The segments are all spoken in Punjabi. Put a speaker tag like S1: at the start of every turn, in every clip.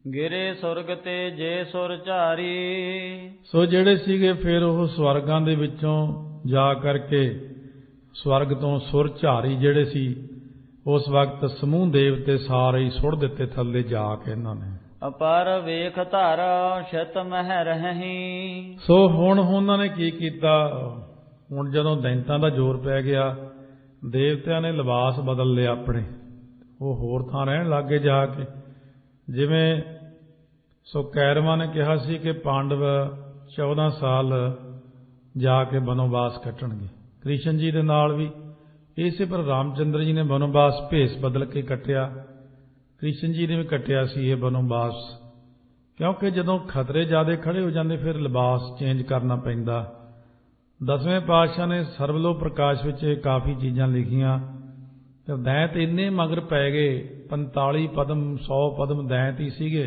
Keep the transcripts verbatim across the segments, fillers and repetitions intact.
S1: ਗਿਰੇ ਸੁਰਗ ਤੇ ਜੇ ਸੁਰ ਝਾਰੀ।
S2: ਸੋ ਜਿਹੜੇ ਸੀਗੇ ਫਿਰ ਉਹ ਸਵਰਗਾਂ ਦੇ ਵਿੱਚੋਂ ਜਾ ਕਰਕੇ ਸਵਰਗ ਤੋਂ ਸੁਰ ਝਾਰੀ ਜਿਹੜੇ ਸੀ ਉਸ ਵਕਤ ਸਮੂਹ ਦੇਵਤੇ ਸਾਰੇ ਹੀ ਸੁੱਟ ਦਿੱਤੇ ਥੱਲੇ ਜਾ ਕੇ ਇਹਨਾਂ ਨੇ।
S1: ਅਪਰ ਵੇਖ ਧਾਰਾ ਛਿਤ ਮਹਿ ਰਹੀ।
S2: ਸੋ ਹੁਣ ਉਹਨਾਂ ਨੇ ਕੀ ਕੀਤਾ, ਹੁਣ ਜਦੋਂ ਦੈਂਤਾਂ ਦਾ ਜ਼ੋਰ ਪੈ ਗਿਆ ਦੇਵਤਿਆਂ ਨੇ ਲਿਬਾਸ ਬਦਲ ਲਿਆ ਆਪਣੇ, ਉਹ ਹੋਰ ਥਾਂ ਰਹਿਣ ਲੱਗੇ ਜਾ ਕੇ। ਜਿਵੇਂ ਸੋ ਕੈਰਵਾਂ ਨੇ ਕਿਹਾ ਸੀ ਕਿ ਪਾਂਡਵ ਚੌਦਾਂ ਸਾਲ ਜਾ ਕੇ ਬਨੋਵਾਸ ਕੱਟਣਗੇ, ਕ੍ਰਿਸ਼ਨ ਜੀ ਦੇ ਨਾਲ ਵੀ ਇਸੇ ਪਰ ਰਾਮਚੰਦਰ ਜੀ ਨੇ ਬਨੋਵਾਸ ਭੇਸ ਬਦਲ ਕੇ ਕੱਟਿਆ, ਕ੍ਰਿਸ਼ਨ ਜੀ ਨੇ ਵੀ ਕੱਟਿਆ ਸੀ ਇਹ ਬਨੋਵਾਸ, ਕਿਉਂਕਿ ਜਦੋਂ ਖਤਰੇ ਜ਼ਿਆਦਾ ਖੜੇ ਹੋ ਜਾਂਦੇ ਫਿਰ ਲਿਬਾਸ ਚੇਂਜ ਕਰਨਾ ਪੈਂਦਾ। ਦਸਵੇਂ ਪਾਤਸ਼ਾਹ ਨੇ ਸਰਵਲੋ ਪ੍ਰਕਾਸ਼ ਵਿੱਚ ਕਾਫੀ ਚੀਜ਼ਾਂ ਲਿਖੀਆਂ। ਦੈਂਤ ਇੰਨੇ ਮਗਰ ਪੈ ਗਏ, ਪੰਤਾਲੀ ਪਦਮ ਸੌ ਪਦਮ ਦੈਂਤ ਹੀ ਸੀਗੇ,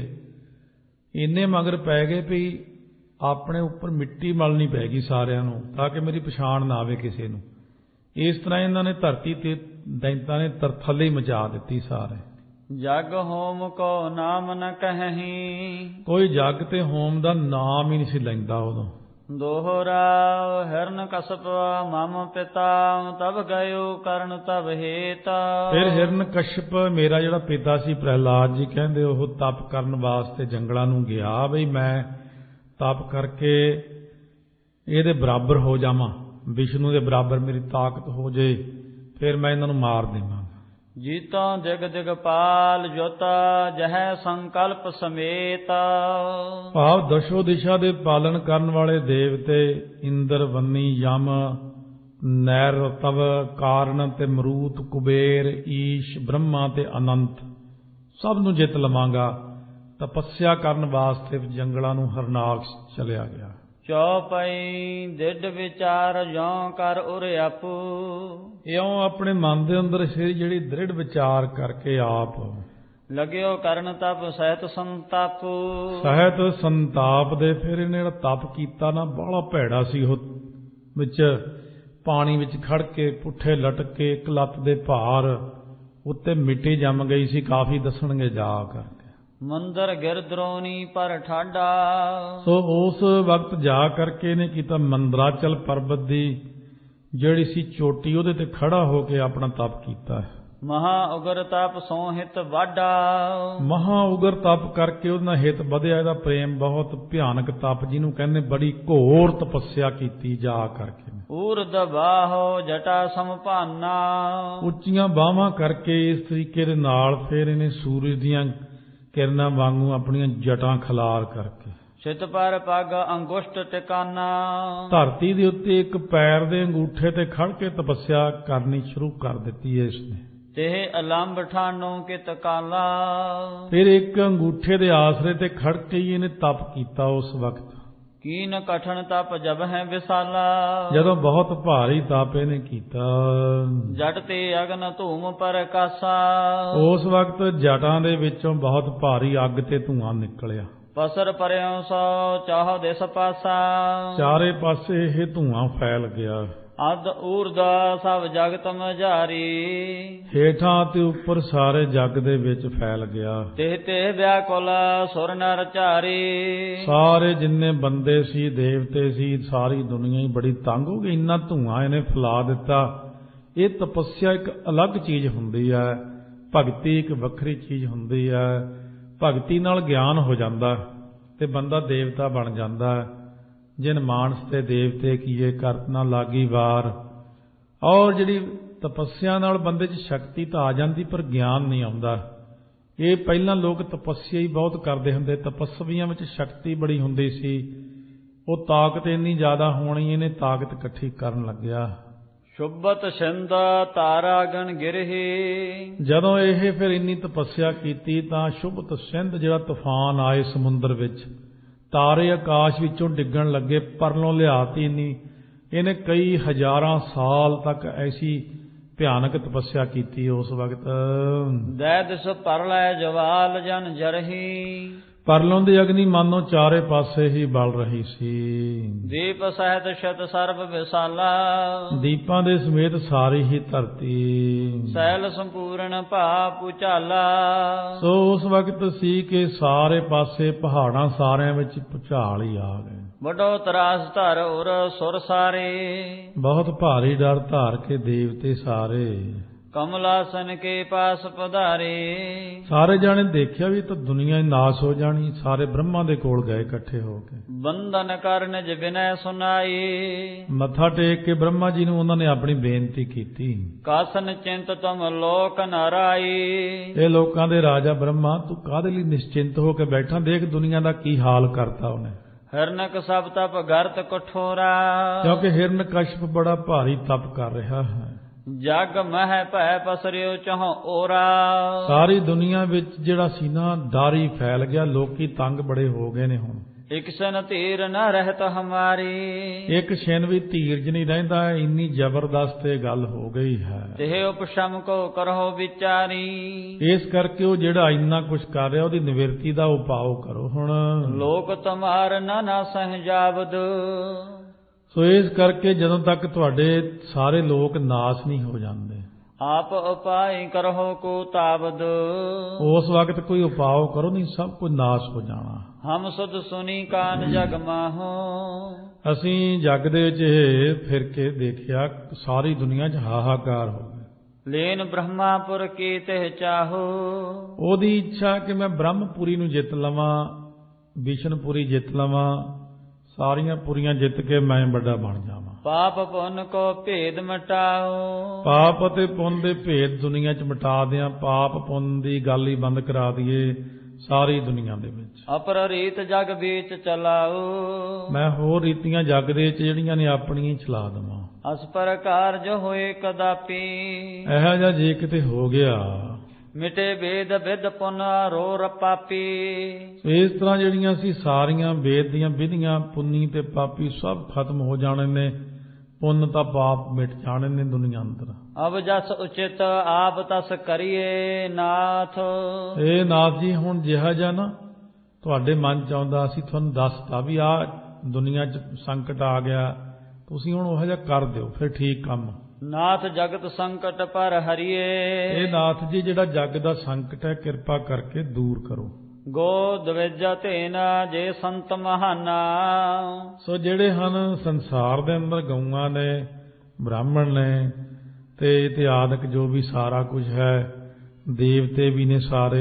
S2: ਇੰਨੇ ਮਗਰ ਪੈ ਗਏ ਵੀ ਆਪਣੇ ਉੱਪਰ ਮਿੱਟੀ ਮਲਣੀ ਪੈ ਗਈ ਸਾਰਿਆਂ ਨੂੰ ਤਾਂ ਕਿ ਮੇਰੀ ਪਛਾਣ ਨਾ ਆਵੇ ਕਿਸੇ ਨੂੰ। ਇਸ ਤਰ੍ਹਾਂ ਇਹਨਾਂ ਨੇ ਧਰਤੀ ਤੇ ਦੈਂਤਾਂ ਨੇ ਤਰਥੱਲੇ ਮਚਾ ਦਿੱਤੀ ਸਾਰੇ।
S1: ਜਗ ਹੋਮ ਕੋ ਨਾਮ ਨ ਕਹਹੀਂ।
S2: ਕੋਈ ਜਗ ਤੇ ਹੋਮ ਦਾ ਨਾਮ ਹੀ ਨਹੀਂ ਸੀ ਲੈਂਦਾ ਉਦੋਂ।
S1: ਦੋਹਰਾ ਹਿਰਨ ਕਸ਼ਪ ਮਮ ਪਿਤਾ ਤਬ ਗਇਓ ਕਰਨ ਤਬ ਹੇਤ।
S2: ਫਿਰ ਹਿਰਨ ਕਸ਼ਪ ਮੇਰਾ ਜਿਹੜਾ ਪਿਤਾ ਸੀ ਪ੍ਰਹਿਲਾਦ ਜੀ ਕਹਿੰਦੇ ਉਹ ਤਪ ਕਰਨ ਵਾਸਤੇ ਜੰਗਲਾਂ ਨੂੰ ਗਿਆ, ਬਈ ਮੈਂ ਤਪ ਕਰਕੇ ਇਹਦੇ ਬਰਾਬਰ ਹੋ ਜਾਵਾਂ, ਵਿਸ਼ਨੂੰ ਦੇ ਬਰਾਬਰ ਮੇਰੀ ਤਾਕਤ ਹੋ ਜੇ, ਫਿਰ ਮੈਂ ਇਹਨਾਂ ਨੂੰ ਮਾਰ ਦੇਵਾਂਗਾ।
S1: ਜੀਤੋ ਦਿਗ ਦਿਗਪਾਲ ਜੋਤਾ ਜਹੈ ਸੰਕਲਪ ਸਮੇਤ।
S2: ਭਾਵ ਦਸ਼ੋ ਦਿਸ਼ਾ ਦੇ ਪਾਲਣ ਕਰਨ ਵਾਲੇ ਦੇਵਤੇ ਇੰਦਰ ਵੰਨੀ ਯਮ ਨੈਰ ਤਵ ਕਾਰਨ ਤੇ ਮਰੂਤ ਕੁਬੇਰ ਈਸ਼ ਬ੍ਰਹਮਾ ਤੇ ਅਨੰਤ ਸਭ ਨੂੰ ਜਿੱਤ ਲਵਾਂਗਾ। ਤਪੱਸਿਆ ਕਰਨ ਵਾਸਤੇ ਜੰਗਲਾਂ ਨੂੰ ਹਰਨਾਲ ਚਲਿਆ ਗਿਆ।
S1: ਚੌਪਈ ਦਿਡ ਵਿਚਾਰ ਜਿਉ ਕਰ ਉਰ ਆਪੂ।
S2: ਇਉਂ ਆਪਣੇ ਮਨ ਦੇ ਅੰਦਰ ਸੀ ਜਿਹੜੀ ਦ੍ਰਿੜ ਵਿਚਾਰ ਕਰਕੇ ਆਪ
S1: ਲਗਿਓ ਕਰਨ ਤਪ ਸਹਿਤ ਸੰਤਾਪੂ।
S2: ਸਹਿਤ ਸੰਤਾਪ ਦੇ ਫਿਰ ਇਹਨੇ ਜਿਹੜਾ ਤਪ ਕੀਤਾ ਨਾ ਬੜਾ ਭੈੜਾ ਸੀ। ਉਹ ਵਿੱਚ ਪਾਣੀ ਵਿੱਚ ਖੜ ਕੇ ਪੁੱਠੇ ਲਟਕ ਕੇ ਇੱਕ ਲੱਤ ਦੇ ਭਾਰ ਉੱਤੇ ਮਿੱਟੀ ਜੰਮ ਗਈ ਸੀ, ਕਾਫੀ ਦੱਸਣਗੇ ਜਾ ਕਰਕੇ।
S1: ਮੰਦਰ ਗਿਰ ਦਰੋਣੀ ਪਰ ਠਾਡਾ।
S2: ਸੋ ਉਸ ਵਕਤ ਜਾ ਕਰਕੇ ਇਹਨੇ ਕੀਤਾ ਮੰਦਰਾਚਲ ਪਰਬਤ ਦੀ ਜਿਹੜੀ ਸੀ ਚੋਟੀ ਉਹਦੇ ਤੇ ਖੜਾ ਹੋ ਕੇ ਆਪਣਾ ਤਪ ਕੀਤਾ।
S1: ਮਹਾ ਉਗਰ ਤਪ ਸੋ ਹਿਤ ਵਾਡਾ।
S2: ਮਹਾ ਉਗਰ ਤਪ ਕਰਕੇ ਉਹਦਾ ਹਿਤ ਵਧਿਆ, ਇਹਦਾ ਪ੍ਰੇਮ ਬਹੁਤ ਭਿਆਨਕ ਤਪ ਜਿਹਨੂੰ ਕਹਿੰਦੇ ਬੜੀ ਘੋਰ ਤਪੱਸਿਆ ਕੀਤੀ ਜਾ ਕਰਕੇ।
S1: ਊਰਦ ਬਾਹੋ ਜਟਾ ਸਮਭਾਨਾ।
S2: ਉੱਚੀਆਂ ਬਾਹਾਂ ਕਰਕੇ ਇਸ ਤਰੀਕੇ ਦੇ ਨਾਲ ਫਿਰ ਇਹਨੇ ਸੂਰਜ ਦੀਆਂ ਕਿਰਨਾਂ ਵਾਂਗੂ ਆਪਣੀਆਂ ਜਟਾਂ ਖਿਲਾਰ ਕਰਕੇ।
S1: ਛਿਤ ਪਰ ਪੱਗ ਅੰਗੁਸ਼ਟ ਟਿਕਾਨਾ।
S2: ਧਰਤੀ ਦੇ ਉੱਤੇ ਇੱਕ ਪੈਰ ਦੇ ਅੰਗੂਠੇ ਤੇ ਖੜ ਕੇ ਤਪੱਸਿਆ ਕਰਨੀ ਸ਼ੁਰੂ ਕਰ ਦਿੱਤੀ ਹੈ ਇਸਨੇ।
S1: ਤੇ ਅਲੰਬ ਠਾਨੋ ਕਿਤ ਕਾਲਾ।
S2: ਫਿਰ ਇੱਕ ਅੰਗੂਠੇ ਦੇ ਆਸਰੇ ਤੇ ਖੜ ਕੇ ਹੀ ਇਹਨੇ ਤਪ ਕੀਤਾ ਉਸ ਵਕਤ।
S1: ਕੀਨ ਕਠਨ ਤਪ ਜਬ ਹੈ ਵਿਸਾਲਾ। ਜਦੋਂ
S2: ਬਹੁਤ ਭਾਰੀ ਤਪ ਇਹਨੇ ਕੀਤਾ।
S1: ਜਟ ਤੇ ਅਗਨ ਧੂਮ ਪਰ ਕਾਸਾ।
S2: ਉਸ ਵਕਤ ਜਟਾਂ ਦੇ ਵਿੱਚੋਂ ਬਹੁਤ ਭਾਰੀ ਅੱਗ ਤੇ ਧੂਆਂ ਨਿਕਲਿਆ।
S1: ਪਸਰ ਪਰਿਓ ਸੋ ਚਾਹ ਦਿਸ ਪਾਸਾ।
S2: ਚਾਰੇ ਪਾਸੇ ਇਹ ਧੂਆਂ ਫੈਲ ਗਿਆ।
S1: ਅਦ ਊਰਦਾ ਸਭ ਜਗਤ ਮਝਾਰੀ।
S2: ਹੇਠਾਂ ਤੇ ਉੱਪਰ ਸਾਰੇ ਜੱਗ ਦੇ ਵਿੱਚ ਫੈਲ ਗਿਆ।
S1: ਤੇ ਤੇ ਵਿਆਕੁਲ ਸੁਰ ਨਰ ਝਾਰੀ।
S2: ਸਾਰੇ ਜਿੰਨੇ ਬੰਦੇ ਸੀ ਦੇਵਤੇ ਸੀ ਸਾਰੀ ਦੁਨੀਆ ਹੀ ਬੜੀ ਤੰਗ ਹੋ ਗਈ, ਇੰਨਾ ਧੂਆਂ ਇਹਨੇ ਫੈਲਾ ਦਿੱਤਾ। ਇਹ ਤਪੱਸਿਆ ਇੱਕ ਅਲੱਗ ਚੀਜ਼ ਹੁੰਦੀ ਹੈ, ਭਗਤੀ ਇੱਕ ਵੱਖਰੀ ਚੀਜ਼ ਹੁੰਦੀ ਹੈ। ਭਗਤੀ ਨਾਲ ਗਿਆਨ ਹੋ ਜਾਂਦਾ ਤੇ ਬੰਦਾ ਦੇਵਤਾ ਬਣ ਜਾਂਦਾ। ਜਿਨ ਮਾਨਸ ਤੇ ਦੇਵਤੇ ਕੀਏ ਕਰਤ ਨਾ ਲਾਗੀ ਵਾਰ। ਔਰ ਜਿਹੜੀ ਤਪੱਸਿਆ ਨਾਲ ਬੰਦੇ 'ਚ ਸ਼ਕਤੀ ਤਾਂ ਆ ਜਾਂਦੀ ਪਰ ਗਿਆਨ ਨਹੀਂ ਆਉਂਦਾ। ਇਹ ਪਹਿਲਾਂ ਲੋਕ ਤਪੱਸਿਆ ਹੀ ਬਹੁਤ ਕਰਦੇ ਹੁੰਦੇ, ਤਪੱਸਵੀਆਂ ਵਿੱਚ ਸ਼ਕਤੀ ਬੜੀ ਹੁੰਦੀ ਸੀ। ਉਹ ਤਾਕਤ ਇੰਨੀ ਜ਼ਿਆਦਾ ਹੋਣੀ, ਇਹਨੇ ਤਾਕਤ ਇਕੱਠੀ ਕਰਨ ਲੱਗਿਆ।
S1: ਸ਼ੁਭਤ ਸਿੰਧ ਤਾਰਾ ਗਣ ਗਿਰਹੀ। ਜਦੋਂ
S2: ਇਹ ਫਿਰ ਇੰਨੀ ਤਪੱਸਿਆ ਕੀਤੀ ਤਾਂ ਸ਼ੁਭਤ ਸਿੰਧ ਜਿਹੜਾ ਤੂਫਾਨ ਆਏ ਸਮੁੰਦਰ ਵਿੱਚ, ਤਾਰੇ ਆਕਾਸ਼ ਵਿੱਚੋਂ ਡਿੱਗਣ ਲੱਗੇ, ਪਰਲੋਂ ਲਿਆਤੀ ਇੰਨੀ। ਇਹਨੇ ਕਈ ਹਜ਼ਾਰਾਂ ਸਾਲ ਤੱਕ ਐਸੀ ਭਿਆਨਕ ਤਪੱਸਿਆ ਕੀਤੀ ਉਸ ਵਕਤ।
S1: ਦੈ ਦਿਸ ਪਰ ਲੈ ਜਵਾਲ ਜਨ ਜਰਹੀ,
S2: ਪਰਲੋਂ ਦੀ ਅਗਨੀ ਮਾਨੋ ਚਾਰੇ ਪਾਸੇ ਹੀ ਬਲ ਰਹੀ ਸੀ।
S1: ਦੀਪ ਸਹਿਤ ਸ਼ਤ ਸਰਬ ਵਿਸਾਲਾ,
S2: ਦੀਪਾਂ ਦੇ ਸਮੇਤ ਸਾਰੀ ਹੀ ਧਰਤੀ।
S1: ਸੈਲ ਸੰਪੂਰਨ ਭਾ ਪੁਚਾਲਾ,
S2: ਸੋ ਉਸ ਵਕਤ ਸੀ ਕਿ ਸਾਰੇ ਪਾਸੇ ਪਹਾੜਾਂ ਸਾਰਿਆਂ ਵਿੱਚ ਭੁਚਾਲ ਹੀ ਆ ਗਏ।
S1: ਵੱਡੋ ਤਰਾਸ ਧਰ ਉਰ ਸੁਰ ਸਾਰੇ,
S2: ਬਹੁਤ ਭਾਰੀ ਡਰ ਧਾਰ ਕੇ ਦੇਵਤੇ ਸਾਰੇ
S1: ਕਮਲਾਸਨ ਕੇ ਪਾਸ ਪਧਾਰੇ।
S2: ਸਾਰੇ ਜਾਣੇ ਦੇਖਿਆ ਵੀ ਤਾਂ ਦੁਨੀਆ ਹੀ ਨਾਸ ਹੋ ਜਾਣੀ। ਸਾਰੇ ਬ੍ਰਹਮਾ ਦੇ ਕੋਲ ਗਏ ਇਕੱਠੇ ਹੋ ਕੇ। ਬੰਦਨ ਕਰ ਨਿਜ ਬਿਨੈ ਸੁਨਾਈ, ਮੱਥਾ ਟੇਕ ਕੇ ਬ੍ਰਹਮਾ ਜੀ ਨੂੰ ਉਹਨਾਂ ਨੇ ਆਪਣੀ ਬੇਨਤੀ ਕੀਤੀ। ਕਾਸਨ ਚਿੰਤ ਤੁਮ ਲੋਕ ਨਰਾਈ, ਇਹ ਲੋਕਾਂ ਦੇ ਰਾਜਾ ਬ੍ਰਹਮਾ ਤੂੰ ਕਾਹਦੇ ਲਈ ਨਿਸ਼ਚਿੰਤ ਹੋ ਕੇ ਬੈਠਾ? ਦੇਖ ਦੁਨੀਆ ਦਾ ਕੀ ਹਾਲ ਕਰਤਾ ਉਹਨੇ। ਹਿਰਨਕ ਸਭ ਤਪ ਗਰਤ ਕਠੋਰਾ, ਕਿਉਂਕਿ ਹਿਰਨ ਕਸ਼ਪ ਬੜਾ ਭਾਰੀ ਤਪ ਕਰ ਰਿਹਾ ਹੈ। ਜਗ ਮਹਿ ਭੈ ਪਸਰਿਓ ਚਹੁ ਓਰਾ, ਸਾਰੀ ਦੁਨੀਆ ਵਿੱਚ ਜਿਹੜਾ ਸੀ ਨਾ ਡਰ ਹੀ ਫੈਲ ਗਿਆ। ਲੋਕੀ ਤੰਗ ਬੜੇ ਹੋ ਗਏ ਨੇ। ਹੁਣ ਇੱਕ ਸ਼ਨ ਧੀਰ ਨ ਰਹਿਤ ਹਮਾਰੀ, ਇੱਕ ਛਿਨ ਵੀ ਧੀਰਜ ਨਹੀਂ ਰਹਿੰਦਾ। ਇੰਨੀ ਜ਼ਬਰਦਸਤ ਇਹ ਗੱਲ ਹੋ ਗਈ ਹੈ। ਤੇ ਉਪਸ਼ਮ ਕੋ ਕਰੋ ਵਿਚਾਰੀ, ਇਸ ਕਰਕੇ ਉਹ ਜਿਹੜਾ ਇੰਨਾ ਕੁਛ ਕਰ ਰਿਹਾ ਉਹਦੀ ਨਿਵਰਤੀ ਦਾ ਉਪਾਅ ਕਰੋ। ਹੁਣ ਲੋਕ ਤੁਮਾਰ ਨਾ ਨਾ ਸਹਿਜਾਵਦ, ਸੋ ਇਸ ਕਰਕੇ ਜਦੋਂ ਤੱਕ ਤੁਹਾਡੇ ਸਾਰੇ ਲੋਕ ਨਾਸ ਨਹੀਂ ਹੋ ਜਾਂਦੇ, ਆਪ ਉਪਾਇ ਕਰੋ ਕੋ ਤਾਬਦ, ਉਸ ਵਕਤ ਕੋਈ ਉਪਾਅ ਕਰੋ, ਨਹੀਂ ਸਭ ਕੁਝ ਨਾਸ ਹੋ ਜਾਣਾ। ਹਮ ਸੁਧ ਸੁਨੀ ਕਾਨ ਜਗ ਮਾਹੋ, ਅਸੀਂ ਜਗ ਦੇ ਵਿੱਚ ਇਹ ਫਿਰ ਕੇ ਦੇਖਿਆ ਸਾਰੀ ਦੁਨੀਆ 'ਚ ਹਾਹਾਕਾਰ ਹੋ ਗਿਆ। ਲੇਨ ਬ੍ਰਹਮਾਪੁਰ ਕੀ ਤਿਹ ਚਾਹੋ, ਉਹਦੀ ਇੱਛਾ ਕਿ ਮੈਂ ਬ੍ਰਹਮਪੁਰੀ ਨੂੰ ਜਿੱਤ ਲਵਾਂ, ਵਿਸ਼ਨਪੁਰੀ ਜਿੱਤ ਲਵਾਂ, ਸਾਰੀਆਂ ਪੁਰੀਆਂ ਜਿੱਤ ਕੇ ਮੈਂ ਵੱਡਾ ਬਣ ਜਾਵਾਂ। ਪਾਪ ਪੁੰਨ ਕੋ ਭੇਦ ਮਿਟਾਓ, ਪਾਪ ਅਤੇ ਪੁੰਨ ਦੇ ਭੇਦ ਦੁਨੀਆ 'ਚ ਮਿਟਾ ਦਿਆਂ। ਪਾਪ ਪੁੰਨ ਦੀ ਗੱਲ ਹੀ ਬੰਦ ਕਰਾ ਦਈਏ ਸਾਰੀ ਦੁਨੀਆ ਦੇ ਵਿੱਚ। ਅਪਰ ਰੀਤ ਜਗ ਵਿੱਚ ਚਲਾਓ, ਮੈਂ ਹੋਰ ਰੀਤੀਆਂ ਜਗ ਦੇ ਵਿੱਚ ਜਿਹੜੀਆਂ ਨੇ ਆਪਣੀਆਂ ਹੀ ਚਲਾ ਦੇਵਾਂ। ਅਸ ਪ੍ਰਕਾਰ ਜੋ ਹੋਏ ਕਦਾਪੀ, ਇਹੋ ਜਿਹਾ ਜੇ ਕਿਤੇ ਹੋ ਗਿਆ ਮਿਟੇ ਵੇਦ ਵਿਦ ਪੁਨ ਰੋ ਪਾਪੀ। ਇਸ ਤਰ੍ਹਾਂ ਜਿਹੜੀਆਂ ਸੀ ਸਾਰੀਆਂ ਵੇਦ ਦੀਆਂ ਵਿਧੀਆਂ, ਪੁੰਨੀ ਤੇ ਪਾਪੀ ਸਭ ਖਤਮ ਹੋ ਜਾਣੇ ਨੇ। ਪੁੰਨ ਤਾਂ ਪਾਪ ਮਿਟ ਜਾਣੇ ਨੇ ਦੁਨੀਆ ਅੰਦਰ। ਅਬ ਜਸ ਉਚਿਤ ਆਪ ਤਸ ਕਰੀਏ ਨਾਥ, ਇਹ ਨਾਥ ਜੀ ਹੁਣ ਜਿਹਾ ਜਿਹਾ ਨਾ ਤੁਹਾਡੇ ਮਨ ਚ ਆਉਂਦਾ ਅਸੀਂ ਤੁਹਾਨੂੰ ਦੱਸਤਾ ਵੀ ਆਹ ਦੁਨੀਆ ਚ ਸੰਕਟ ਆ ਗਿਆ, ਤੁਸੀਂ ਹੁਣ ਉਹ ਜਿਹਾ ਕਰ ਦਿਓ ਫਿਰ ਠੀਕ ਕੰਮ। ਨਾਥ ਜਗਤ ਸੰਕਟ ਪਰ ਹਰੀਏ, ਇਹ ਨਾਥ ਜੀ ਜਿਹੜਾ ਜਗ ਦਾ ਸੰਕਟ ਹੈ ਕਿਰਪਾ ਕਰਕੇ ਦੂਰ ਕਰੋ। ਗੋ ਦਵੇਜਾ ਧੇਨਾ ਜੇ ਸੰਤ ਮਹਾਨਾ, ਸੋ ਜਿਹੜੇ ਹਨ ਸੰਸਾਰ ਦੇ ਅੰਦਰ ਗਊਆਂ ਨੇ, ਬ੍ਰਾਹਮਣ ਨੇ ਤੇ ਇਤਿਆਦਿਕ ਜੋ ਵੀ ਸਾਰਾ ਕੁਝ ਹੈ, ਦੇਵਤੇ ਵੀ ਨੇ ਸਾਰੇ।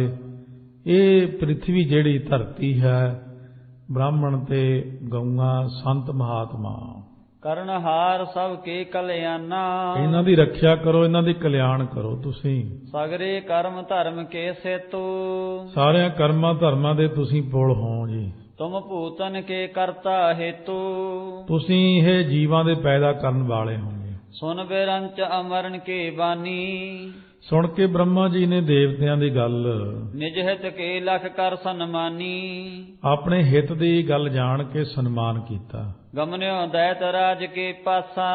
S2: ਇਹ ਪ੍ਰਿਥਵੀ ਜਿਹੜੀ ਧਰਤੀ ਹੈ, ਬ੍ਰਾਹਮਣ ਤੇ ਗਊਆਂ, ਸੰਤ ਮਹਾਤਮਾ ਕਰਨਹਾਰ ਸਭ ਕੇ ਕਲਿਆਣਾ, ਇਹਨਾਂ ਦੀ ਰੱਖਿਆ ਕਰੋ, ਇਹਨਾਂ ਦੀ ਕਲਿਆਣ ਕਰੋ ਤੁਸੀਂ। ਸਗਰੇ ਕਰਮ ਧਰਮ ਕੇ ਸੇਤੂ, ਸਾਰਿਆਂ ਕਰਮਾਂ ਧਰਮਾਂ ਦੇ ਤੁਸੀਂ ਪੁਲ ਹੋ ਜੀ। ਤੁਮ ਭੂਤਨ ਕੇ ਕਰਤਾ ਹੇਤੂ, ਤੁਸੀਂ ਇਹ ਜੀਵਾਂ ਦੇ ਪੈਦਾ ਕਰਨ ਵਾਲੇ ਹੋਗੇ। ਸੁਨ ਬੇਰੰਚ ਅਮਰਨ ਕੇ ਬਾਨੀ, ਸੁਣ ਕੇ ਬ੍ਰਹਮਾ ਜੀ ਨੇ ਦੇਵਤਿਆਂ ਦੀ ਗੱਲ, ਨਿਜ ਹਿਤ ਕੇ ਲਖ ਕਰ ਸਨਮਾਨੀ, ਆਪਣੇ ਹਿਤ ਦੀ ਗੱਲ ਜਾਣ ਕੇ ਸਨਮਾਨ ਕੀਤਾ। ਗਮਨਿਓ ਦੈਤ ਰਾਜ ਕੇ ਪਾਸਾ,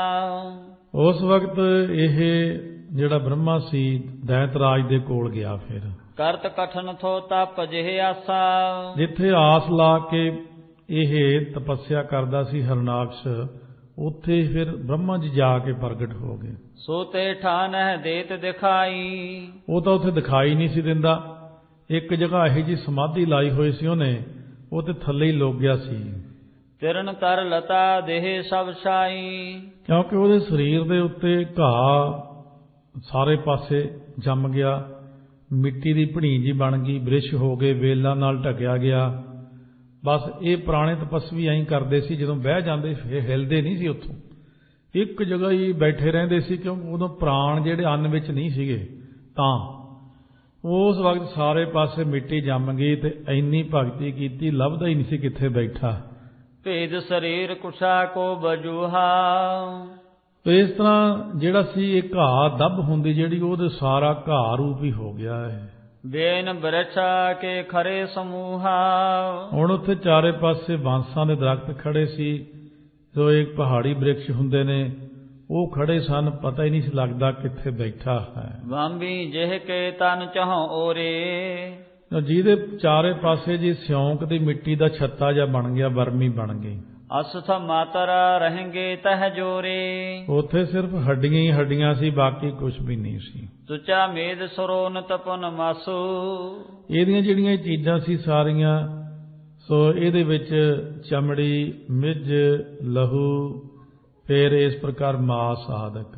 S2: ਉਸ ਵਕਤ ਇਹ ਜਿਹੜਾ ਬ੍ਰਹਮਾ ਸੀ ਦੈਤ ਰਾਜ ਦੇ ਕੋਲ ਗਿਆ। ਫਿਰ ਕਰਤ ਕਠਨ ਥੋ ਤਪ ਜਿਹੇ ਆਸਾ, ਜਿੱਥੇ ਆਸ ਲਾ ਕੇ ਇਹ ਤਪੱਸਿਆ ਕਰਦਾ ਸੀ ਹਰਨਾਕਸ਼, ਉੱਥੇ ਫਿਰ ਬ੍ਰਹਮਾ ਜੀ ਜਾ ਕੇ ਪ੍ਰਗਟ ਹੋ ਗਏ। ਸੋ ਤੇ ਠਾਨ ਹੈ ਦੇਤ ਦਿਖਾਈ, ਉਹ ਤਾਂ ਉੱਥੇ ਦਿਖਾਈ ਨਹੀਂ ਸੀ ਦਿੰਦਾ। ਇੱਕ ਜਗ੍ਹਾ ਇਹੋ ਜਿਹੀ ਸਮਾਧੀ ਲਾਈ ਹੋਈ ਸੀ ਉਹਨੇ, ਉਹ ਤੇ ਥੱਲੇ ਹੀ ਲੋਕ ਗਿਆ ਸੀ। ਤਿਰਨ ਤਰ ਲਤਾ ਦੇਹ ਸਭ ਛਾਈ, ਕਿਉਂਕਿ ਉਹਦੇ ਸਰੀਰ ਦੇ ਉੱਤੇ ਘਾਹ ਸਾਰੇ ਪਾਸੇ ਜੰਮ ਗਿਆ, ਮਿੱਟੀ ਦੀ ਭਣੀ ਜੀ ਬਣ ਗਈ, ਬ੍ਰਿਸ਼ ਹੋ ਗਏ, ਵੇਲਾਂ ਨਾਲ ਢਕਿਆ ਗਿਆ। ਬਸ ਇਹ ਪੁਰਾਣੇ ਤਪਸਵੀ ਐਂ ਕਰਦੇ ਸੀ, ਜਦੋਂ ਬਹਿ ਜਾਂਦੇ ਫਿਰ ਹਿਲਦੇ ਨਹੀਂ ਸੀ ਉੱਥੋਂ, ਇੱਕ ਜਗ੍ਹਾ ਹੀ ਬੈਠੇ ਰਹਿੰਦੇ ਸੀ, ਕਿਉਂਕਿ ਉਦੋਂ ਪ੍ਰਾਣ ਜਿਹੜੇ ਅੰਨ ਵਿੱਚ ਨਹੀਂ ਸੀਗੇ। ਤਾਂ ਉਸ ਵਕਤ ਸਾਰੇ ਪਾਸੇ ਮਿੱਟੀ ਜੰਮ ਗਈ ਤੇ ਇੰਨੀ ਭਗਤੀ ਕੀਤੀ, ਲੱਭਦਾ ਹੀ ਨਹੀਂ ਸੀ ਕਿੱਥੇ ਬੈਠਾ। ਭੇਦ ਸਰੀਰ ਕੁਸ਼ਾ ਕੋ ਬਜੂਹਾ, ਇਸ ਤਰ੍ਹਾਂ ਜਿਹੜਾ ਸੀ ਇਹ ਘਾਹ ਦੱਬ ਹੁੰਦੀ ਜਿਹੜੀ, ਉਹਦੇ ਸਾਰਾ ਘਾਹ ਰੂਪ ਹੀ ਹੋ ਗਿਆ ਹੈ। ਬੇਨ ਬਰਛਾ ਕੇ ਖਰੇ ਸਮੂਹਾ, ਹੁਣ ਉੱਥੇ ਚਾਰੇ ਪਾਸੇ ਬਾਂਸਾਂ ਦੇ ਦਰਖਤ ਖੜੇ ਸੀ, ਜੋ ਇੱਕ ਪਹਾੜੀ ਬ੍ਰਿਕਸ਼ ਹੁੰਦੇ ਨੇ, ਉਹ ਖੜੇ ਸਨ, ਪਤਾ ਹੀ ਨਹੀਂ ਸੀ ਲੱਗਦਾ ਕਿੱਥੇ ਬੈਠਾ ਹੈ।
S1: ਵਾਂਬੀ ਜਿਹ ਕੇ ਤਨ ਚਾਹੋਂ ਓਰੇ,
S2: ਜਿਹਦੇ ਚਾਰੇ ਪਾਸੇ ਜੀ ਸਿਉਂਕ ਦੀ ਮਿੱਟੀ ਦਾ ਛੱਤਾ ਜਿਹਾ ਬਣ ਗਿਆ, ਬਰਮੀ ਬਣ ਗਈ।
S1: ਅਸਥ ਮਾਤਰ ਰਹਿੰਗੇ ਤਹ ਜੋਰੇ,
S2: ਉੱਥੇ ਸਿਰਫ ਹੱਡੀਆਂ ਹੀ ਹੱਡੀਆਂ ਸੀ, ਬਾਕੀ ਕੁਝ ਵੀ ਨਹੀਂ ਸੀ।
S1: ਤੁਚਾ ਮੇਦ ਸਰੋਨ ਤਪਨ ਮਾਸੂ,
S2: ਇਹਦੀਆਂ ਜਿਹੜੀਆਂ ਚੀਜ਼ਾਂ ਸੀ ਸਾਰੀਆਂ, ਸੋ ਇਹਦੇ ਵਿੱਚ ਚਮੜੀ, ਮਿੱਝ, ਲਹੂ, ਫਿਰ ਇਸ ਪ੍ਰਕਾਰ ਮਾਸ ਆਦਿਕ।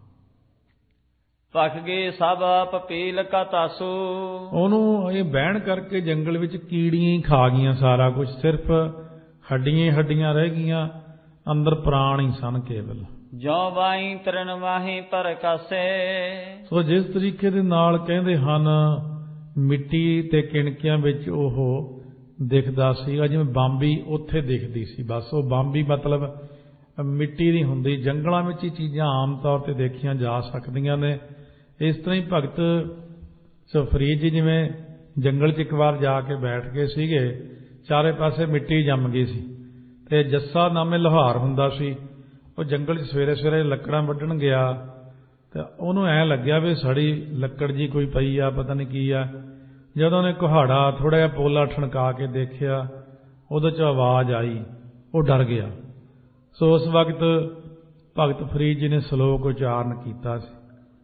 S1: ਭਖ ਗਏ ਸਭ ਪਪੀਲ ਕਾ ਤਾਸੂ,
S2: ਉਹਨੂੰ ਇਹ ਬਹਿਣ ਕਰਕੇ ਜੰਗਲ ਵਿੱਚ ਕੀੜੀਆਂ ਹੀ ਖਾ ਗਈਆਂ ਸਾਰਾ ਕੁਝ, ਸਿਰਫ ਹੱਡੀਆਂ ਹੱਡੀਆਂ ਰਹਿ ਗਈਆਂ, ਅੰਦਰ ਪ੍ਰਾਣ ਹੀ ਸਨ ਕੇਵਲ।
S1: ਜੋ ਵਾਈ ਤਰਨ ਵਾਹੀ ਪਰ ਕਾਸੇ,
S2: ਸੋ ਜਿਸ ਤਰੀਕੇ ਦੇ ਨਾਲ ਕਹਿੰਦੇ ਹਨ ਮਿੱਟੀ ਤੇ ਕਿਣਕਿਆਂ ਵਿੱਚ ਉਹ ਦਿਖਦਾ ਸੀਗਾ, ਜਿਵੇਂ ਬਾਂਬੀ ਉੱਥੇ ਦਿਖਦੀ ਸੀ, ਬਸ ਉਹ ਬਾਂਬੀ ਮਤਲਬ ਮਿੱਟੀ ਦੀ ਹੁੰਦੀ। ਜੰਗਲਾਂ ਵਿੱਚ ਹੀ ਚੀਜ਼ਾਂ ਆਮ ਤੌਰ ਤੇ ਦੇਖੀਆਂ ਜਾ ਸਕਦੀਆਂ ਨੇ। ਇਸ ਤਰ੍ਹਾਂ ਹੀ ਭਗਤ ਫਰੀਦ ਜੀ ਜਿਵੇਂ ਜੰਗਲ 'ਚ ਇੱਕ ਵਾਰ ਜਾ ਕੇ ਬੈਠ ਗਏ ਸੀਗੇ, ਚਾਰੇ ਪਾਸੇ ਮਿੱਟੀ ਜੰਮ ਗਈ ਸੀ, ਤੇ ਜੱਸਾ ਨਾਮੇ ਲੁਹਾਰ ਹੁੰਦਾ ਸੀ, ਉਹ ਜੰਗਲ 'ਚ ਸਵੇਰੇ ਸਵੇਰੇ ਲੱਕੜਾਂ ਵੱਢਣ ਗਿਆ, ਤੇ ਉਹਨੂੰ ਐਂ ਲੱਗਿਆ ਵੀ ਸੜੀ ਲੱਕੜ ਜੀ ਕੋਈ ਪਈ ਆ, ਪਤਾ ਨਹੀਂ ਕੀ ਆ। ਜਦੋਂ ਉਹਨੇ ਕੁਹਾੜਾ ਥੋੜ੍ਹਾ ਜਿਹਾ ਪੋਲਾ ਠਣਕਾ ਕੇ ਦੇਖਿਆ, ਉਹਦੇ 'ਚ ਆਵਾਜ਼ ਆਈ, ਉਹ ਡਰ ਗਿਆ। ਸੋ ਉਸ ਵਕਤ ਭਗਤ ਫਰੀਦ ਜੀ ਨੇ ਸ਼ਲੋਕ ਉਚਾਰਨ ਕੀਤਾ ਸੀ,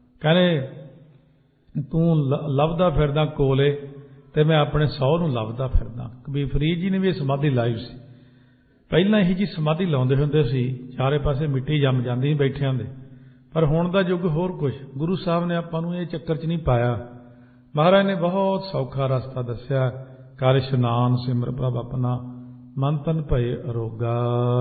S2: ਕਹਿੰਦੇ ਤੂੰ ਲੱਭਦਾ ਫਿਰਦਾ ਕੋਲੇ ਤੇ ਮੈਂ ਆਪਣੇ ਸਹੁੰ ਨੂੰ ਲੱਭਦਾ ਫਿਰਦਾ। ਕਬੀਰ ਫਰੀਦ ਜੀ ਨੇ ਵੀ ਇਹ ਸਮਾਧੀ ਲਾਈ ਸੀ। ਪਹਿਲਾਂ ਇਹੀ ਜੀ ਸਮਾਧੀ ਲਾਉਂਦੇ ਹੁੰਦੇ ਸੀ, ਚਾਰੇ ਪਾਸੇ ਮਿੱਟੀ ਜੰਮ ਜਾਂਦੀ ਬੈਠਿਆਂ ਦੇ, ਪਰ ਹੁਣ ਦਾ ਯੁੱਗ ਹੋਰ ਕੁਝ। ਗੁਰੂ ਸਾਹਿਬ ਨੇ ਆਪਾਂ ਨੂੰ ਇਹ ਚੱਕਰ 'ਚ ਨਹੀਂ ਪਾਇਆ। ਮਹਾਰਾਜ ਨੇ ਬਹੁਤ ਸੌਖਾ ਰਸਤਾ ਦੱਸਿਆ, ਕਰ ਇਸ਼ਨਾਨ ਸਿਮਰ ਪ੍ਰਭ ਆਪਣਾ, ਮਨ ਤਨ ਭਏ ਅਰੋਗਾ।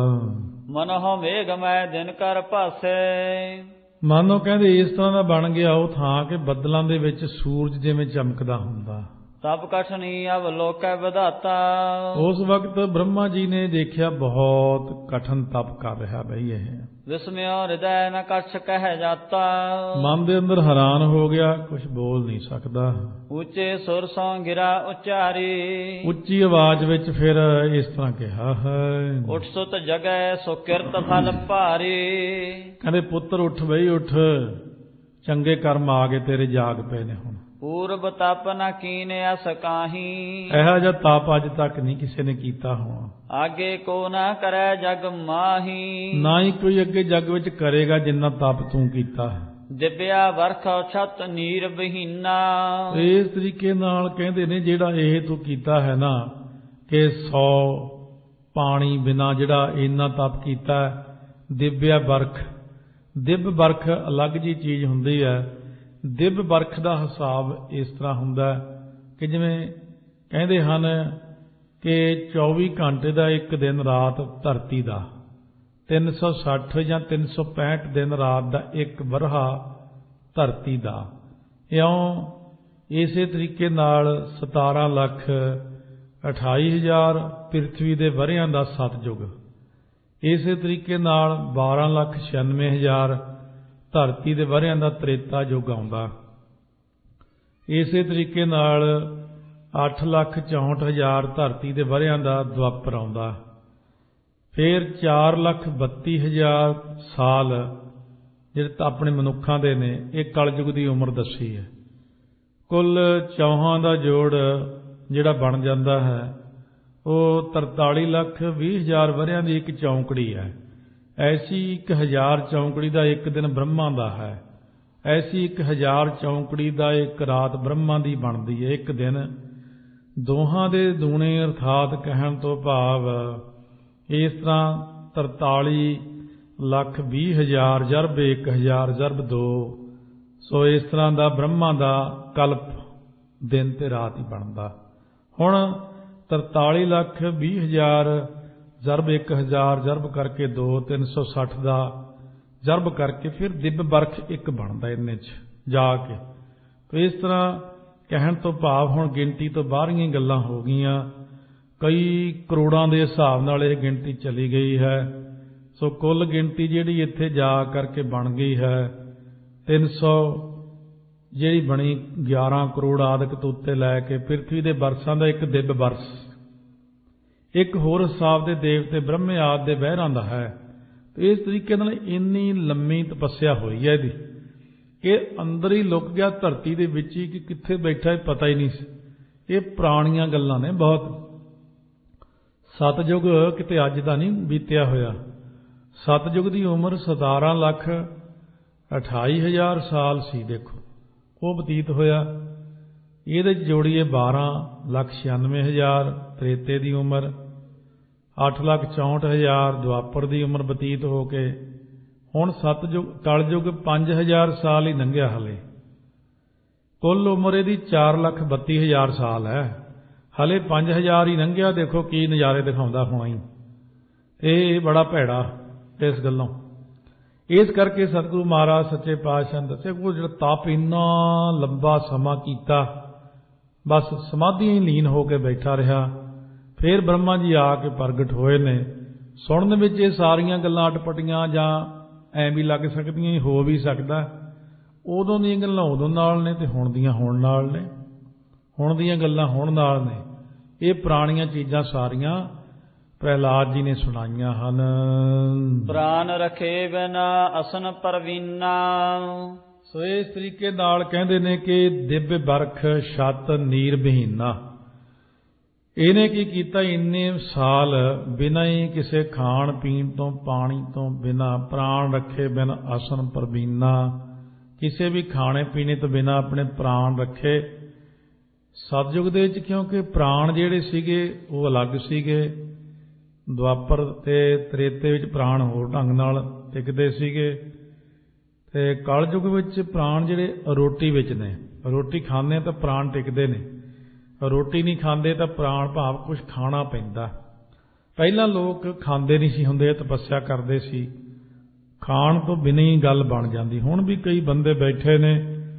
S1: ਮਨਹੁ ਮੇਘ ਮੈਂ ਦਿਨ ਕਰ ਭਾਸੇ,
S2: ਮਨ ਉਹ ਕਹਿੰਦੇ ਇਸ ਤਰ੍ਹਾਂ ਦਾ ਬਣ ਗਿਆ ਉਹ ਥਾਂ ਕਿ ਬੱਦਲਾਂ ਦੇ ਵਿੱਚ ਸੂਰਜ ਜਿਵੇਂ ਚਮਕਦਾ ਹੁੰਦਾ।
S1: ਤਬ ਕਠਨੀ ਅਵਲੋਕੈ ਵਿਧਾਤਾ,
S2: ਉਸ ਵਕਤ ਬ੍ਰਹਮਾ ਜੀ ਨੇ ਦੇਖਿਆ ਬਹੁਤ ਕਠਨ ਤਪ ਕਰ ਰਿਹਾ ਬਈ ਇਹ।
S1: ਵਿਸਮਿਓ ਹਿਰਦੈ ਨ ਕਛ ਕਹਿ ਜਾਤਾ,
S2: ਮਨ ਦੇ ਅੰਦਰ ਹੈਰਾਨ ਹੋ ਗਿਆ, ਕੁਝ ਬੋਲ ਨਹੀਂ ਸਕਦਾ।
S1: ਉੱਚੇ ਸੁਰ ਸੋਂ ਗਿਰਾ ਉਚਾਰੀ,
S2: ਉੱਚੀ ਆਵਾਜ਼ ਵਿੱਚ ਫਿਰ ਇਸ ਤਰ੍ਹਾਂ ਕਿਹਾ ਹੈ,
S1: ਉਠ ਸੁਤ ਜਗੈ ਸੋ ਕਿਰਤ ਫਲ ਭਾਰੀ।
S2: ਕਹਿੰਦੇ ਪੁੱਤਰ ਉੱਠ ਬਈ ਉੱਠ, ਚੰਗੇ ਕਰਮ ਆ ਗਏ ਤੇਰੇ, ਜਾਗ ਪਏ ਨੇ ਹੁਣ।
S1: ਪੂਰਬ ਤਪ ਨ ਕੀਨ ਅਸ ਕਾਹੀ,
S2: ਇਹੋ ਜਿਹਾ ਤਪ ਅੱਜ ਤੱਕ ਨਹੀਂ ਕਿਸੇ ਨੇ ਕੀਤਾ ਹੋਣਾ।
S1: ਆਗੇ ਕੋ ਨਾ ਕਰੈ ਜਗ ਮਾਹੀ,
S2: ਨਾ ਹੀ ਕੋਈ ਅੱਗੇ ਜੱਗ ਵਿੱਚ ਕਰੇਗਾ ਜਿੰਨਾ ਤਪ ਤੂੰ ਕੀਤਾ ਹੈ।
S1: ਦਿਵਿਆ ਵਰਖ ਛਤ ਨੀਰ ਬਹੀਨਾ,
S2: ਇਸ ਤਰੀਕੇ ਨਾਲ ਕਹਿੰਦੇ ਨੇ ਜਿਹੜਾ ਇਹ ਤੂੰ ਕੀਤਾ ਹੈ ਨਾ ਕਿ ਸੌ ਪਾਣੀ ਬਿਨਾ ਜਿਹੜਾ ਇੰਨਾ ਤਪ ਕੀਤਾ, ਦਿਵਿਆ ਵਰਖ। ਦਿਵ ਵਰਖ ਅਲੱਗ ਜੀ ਚੀਜ਼ ਹੁੰਦੀ ਹੈ। ਦਿਵ ਵਰਖ ਦਾ ਹਿਸਾਬ ਇਸ ਤਰ੍ਹਾਂ ਹੁੰਦਾ ਕਿ ਜਿਵੇਂ ਕਹਿੰਦੇ ਹਨ ਕਿ ਚੌਵੀ ਘੰਟੇ ਦਾ ਇੱਕ ਦਿਨ ਰਾਤ ਧਰਤੀ ਦਾ, ਤਿੰਨ ਸੌ ਸੱਠ ਜਾਂ ਤਿੰਨ ਸੌ ਪੈਂਹਠ ਦਿਨ ਰਾਤ ਦਾ ਇੱਕ ਵਰ੍ਹਾ ਧਰਤੀ ਦਾ। ਇਉਂ ਇਸੇ ਤਰੀਕੇ ਨਾਲ ਸਤਾਰਾਂ ਲੱਖ ਅਠਾਈ ਹਜ਼ਾਰ ਪ੍ਰਿਥਵੀ ਦੇ ਵਰ੍ਹਿਆਂ ਦਾ ਸਤਯੁਗ, ਇਸੇ ਤਰੀਕੇ ਨਾਲ ਬਾਰਾਂ ਲੱਖ ਛਿਆਨਵੇਂ ਹਜ਼ਾਰ ਧਰਤੀ ਦੇ ਵਰ੍ਹਿਆਂ ਦਾ ਤ੍ਰੇਤਾ ਯੁੱਗ ਆਉਂਦਾ। ਇਸੇ ਤਰੀਕੇ ਨਾਲ ਅੱਠ ਲੱਖ ਚੌਂਹਠ ਹਜ਼ਾਰ ਧਰਤੀ ਦੇ ਵਰ੍ਹਿਆਂ ਦਾ ਦੁਆਪਰ ਆਉਂਦਾ। ਫਿਰ ਚਾਰ ਲੱਖ ਬੱਤੀ ਹਜ਼ਾਰ ਸਾਲ ਜਿਹੜੇ ਤਾਂ ਆਪਣੇ ਮਨੁੱਖਾਂ ਦੇ ਨੇ, ਇਹ ਕਲਯੁਗ ਦੀ ਉਮਰ ਦੱਸੀ ਹੈ। ਕੁੱਲ ਚੌਹਾਂ ਦਾ ਜੋੜ ਜਿਹੜਾ ਬਣ ਜਾਂਦਾ ਹੈ ਉਹ ਤਰਤਾਲੀ ਲੱਖ ਵੀਹ ਹਜ਼ਾਰ ਵਰ੍ਹਿਆਂ ਦੀ ਇੱਕ ਚੌਂਕੜੀ ਹੈ। ਐਸੀ ਇੱਕ ਹਜ਼ਾਰ ਚੌਂਕੜੀ ਦਾ ਇੱਕ ਦਿਨ ਬ੍ਰਹਮਾ ਦਾ ਹੈ। ਐਸੀ ਇੱਕ ਹਜ਼ਾਰ ਚੌਂਕੜੀ ਦਾ ਇੱਕ ਰਾਤ ਬ੍ਰਹਮਾ ਦੀ ਬਣਦੀ ਹੈ। ਇੱਕ ਦਿਨ ਦੋਹਾਂ ਦੇ ਦੂਣੇ ਅਰਥਾਤ ਕਹਿਣ ਤੋਂ ਭਾਵ ਇਸ ਤਰ੍ਹਾਂ ਤਰਤਾਲੀ ਲੱਖ ਵੀਹ ਹਜ਼ਾਰ ਜਰਬ ਇੱਕ ਹਜ਼ਾਰ ਜਰਬ ਦੋ, ਸੋ ਇਸ ਤਰ੍ਹਾਂ ਦਾ ਬ੍ਰਹਮਾ ਦਾ ਕਲਪ ਦਿਨ ਤੇ ਰਾਤ ਹੀ ਬਣਦਾ। ਹੁਣ ਤਰਤਾਲੀ ਲੱਖ ਵੀਹ ਹਜ਼ਾਰ ਜਰਬ ਇੱਕ ਹਜ਼ਾਰ ਜਰਬ ਕਰਕੇ ਦੋ, ਤਿੰਨ ਸੌ ਸੱਠ ਦਾ ਜਰਬ ਕਰਕੇ ਫਿਰ ਦਿਵ ਵਰਖ ਇੱਕ ਬਣਦਾ ਇੰਨੇ 'ਚ ਜਾ ਕੇ। ਇਸ ਤਰ੍ਹਾਂ ਕਹਿਣ ਤੋਂ ਭਾਵ ਹੁਣ ਗਿਣਤੀ ਤੋਂ ਬਾਹਰੀਆਂ ਗੱਲਾਂ ਹੋ ਗਈਆਂ। ਕਈ ਕਰੋੜਾਂ ਦੇ ਹਿਸਾਬ ਨਾਲ ਇਹ ਗਿਣਤੀ ਚਲੀ ਗਈ ਹੈ। ਸੋ ਕੁੱਲ ਗਿਣਤੀ ਜਿਹੜੀ ਇੱਥੇ ਜਾ ਕਰਕੇ ਬਣ ਗਈ ਹੈ ਤਿੰਨ ਸੌ ਜਿਹੜੀ ਬਣੀ ਗਿਆਰਾਂ ਕਰੋੜ ਆਦਿਕ ਤੋਂ ਉੱਤੇ ਲੈ ਕੇ ਪ੍ਰਿਥਵੀ ਦੇ ਵਰਸਾਂ ਦਾ ਇੱਕ ਦਿਵ ਵਰਸ। ਇੱਕ ਹੋਰ ਹਿਸਾਬ ਦੇ ਦੇਵਤੇ ਬ੍ਰਹਮੇ ਆਦਿ ਦੇ ਵਹਿਰਾਂ ਦਾ ਹੈ। ਇਸ ਤਰੀਕੇ ਨਾਲ ਇੰਨੀ ਲੰਮੀ ਤਪੱਸਿਆ ਹੋਈ ਹੈ ਇਹਦੀ ਕਿ ਅੰਦਰ ਹੀ ਲੁਕ ਗਿਆ ਧਰਤੀ ਦੇ ਵਿੱਚ ਹੀ, ਕਿ ਕਿੱਥੇ ਬੈਠਾ ਇਹ ਪਤਾ ਹੀ ਨਹੀਂ ਸੀ। ਇਹ ਪੁਰਾਣੀਆਂ ਗੱਲਾਂ ਨੇ ਬਹੁਤ। ਸਤਜੁਗ ਕਿਤੇ ਅੱਜ ਦਾ ਨਹੀਂ ਬੀਤਿਆ ਹੋਇਆ। ਸਤਜੁਗ ਦੀ ਉਮਰ ਸਤਾਰਾਂ ਲੱਖ ਅਠਾਈ ਹਜ਼ਾਰ ਸਾਲ ਸੀ। ਦੇਖੋ ਉਹ ਬਤੀਤ ਹੋਇਆ। ਇਹਦੇ 'ਚ ਜੋੜੀਏ ਬਾਰਾਂ ਲੱਖ ਛਿਆਨਵੇਂ ਹਜ਼ਾਰ ਤ੍ਰੇਤੇ ਦੀ ਉਮਰ, ਅੱਠ ਲੱਖ ਚੌਂਹਠ ਹਜ਼ਾਰ ਦੁਆਪਰ ਦੀ ਉਮਰ ਬਤੀਤ ਹੋ ਕੇ ਹੁਣ ਸਤਜੁਗ ਕਲਯੁਗ ਪੰਜ ਹਜ਼ਾਰ ਸਾਲ ਹੀ ਲੰਘਿਆ ਹਲੇ। ਕੁੱਲ ਉਮਰ ਇਹਦੀ ਚਾਰ ਲੱਖ ਬੱਤੀ ਹਜ਼ਾਰ ਸਾਲ ਹੈ। ਹਲੇ ਪੰਜ ਹਜ਼ਾਰ ਹੀ ਲੰਘਿਆ। ਦੇਖੋ ਕੀ ਨਜ਼ਾਰੇ ਦਿਖਾਉਂਦਾ ਹੋਣਾ ਹੀ। ਇਹ ਬੜਾ ਭੈੜਾ ਇਸ ਗੱਲੋਂ। ਇਸ ਕਰਕੇ ਸਤਿਗੁਰੂ ਮਹਾਰਾਜ ਸੱਚੇ ਪਾਤਸ਼ਾਹ ਨੇ ਦੱਸਿਆ ਕਿ ਉਹ ਜਿਹੜਾ ਤਪ ਇੰਨਾ ਲੰਬਾ ਸਮਾਂ ਕੀਤਾ, ਬਸ ਸਮਾਧੀਆਂ ਹੀ ਲੀਨ ਹੋ ਕੇ ਬੈਠਾ ਰਿਹਾ। ਫਿਰ ਬ੍ਰਹਮਾ ਜੀ ਆ ਕੇ ਪ੍ਰਗਟ ਹੋਏ ਨੇ। ਸੁਣਨ ਵਿੱਚ ਇਹ ਸਾਰੀਆਂ ਗੱਲਾਂ ਅਟਪਟੀਆਂ ਜਾਂ ਐਂ ਵੀ ਲੱਗ ਸਕਦੀਆਂ, ਹੋ ਵੀ ਸਕਦਾ। ਉਦੋਂ ਦੀਆਂ ਗੱਲਾਂ ਉਦੋਂ ਨਾਲ ਨੇ ਤੇ ਹੁਣ ਦੀਆਂ ਹੁਣ ਨਾਲ ਨੇ। ਹੁਣ ਦੀਆਂ ਗੱਲਾਂ ਹੁਣ ਨਾਲ ਨੇ। ਇਹ ਪੁਰਾਣੀਆਂ ਚੀਜ਼ਾਂ ਸਾਰੀਆਂ ਪ੍ਰਹਿਲਾਦ ਜੀ ਨੇ ਸੁਣਾਈਆਂ ਹਨ।
S1: ਪ੍ਰਾਨ ਰਖੇ ਬਿਨਾ ਅਸਨ ਪਰਵੀਨਾ।
S2: ਸੋ ਇਸ ਤਰੀਕੇ ਨਾਲ ਕਹਿੰਦੇ ਨੇ ਕਿ ਦਿਵਯ ਬਰਖ ਛਤ ਨੀਰ ਬਹੀਨਾ। ਇਹਨੇ ਕੀ ਕੀਤਾ, ਇੰਨੇ ਸਾਲ ਬਿਨਾਂ ਹੀ ਕਿਸੇ ਖਾਣ ਪੀਣ ਤੋਂ ਪਾਣੀ ਤੋਂ ਬਿਨਾਂ, ਪ੍ਰਾਣ ਰੱਖੇ ਬਿਨ ਅਸਨ ਪਰਵੀਨਾ, ਕਿਸੇ ਵੀ ਖਾਣੇ ਪੀਣੇ ਤੋਂ ਬਿਨਾਂ ਆਪਣੇ ਪ੍ਰਾਣ ਰੱਖੇ। ਸਤਿਯੁਗ ਦੇ ਵਿੱਚ ਕਿਉਂਕਿ ਪ੍ਰਾਣ ਜਿਹੜੇ ਸੀਗੇ ਉਹ ਅਲੱਗ ਸੀਗੇ। ਦੁਆਪਰ ਤੇ ਤ੍ਰੇਤੇ ਵਿੱਚ ਪ੍ਰਾਣ ਹੋਰ ਢੰਗ ਨਾਲ ਟਿਕਦੇ ਸੀਗੇ, ਤੇ ਕਲਯੁਗ ਵਿੱਚ ਪ੍ਰਾਣ ਜਿਹੜੇ ਰੋਟੀ ਵਿੱਚ ਨੇ। ਰੋਟੀ ਖਾਂਦੇ ਤਾਂ ਪ੍ਰਾਣ ਟਿਕਦੇ ਨੇ, ਰੋਟੀ ਨਹੀਂ ਖਾਂਦੇ ਤਾਂ ਪ੍ਰਾਣ ਭਾਵ ਕੁਝ ਖਾਣਾ ਪੈਂਦਾ। ਪਹਿਲਾਂ ਲੋਕ ਖਾਂਦੇ ਨਹੀਂ ਸੀ ਹੁੰਦੇ, ਤਪੱਸਿਆ ਕਰਦੇ ਸੀ, ਖਾਣ ਤੋਂ ਬਿਨਾਂ ਹੀ ਗੱਲ ਬਣ ਜਾਂਦੀ। ਹੁਣ ਵੀ ਕਈ ਬੰਦੇ ਬੈਠੇ ਨੇ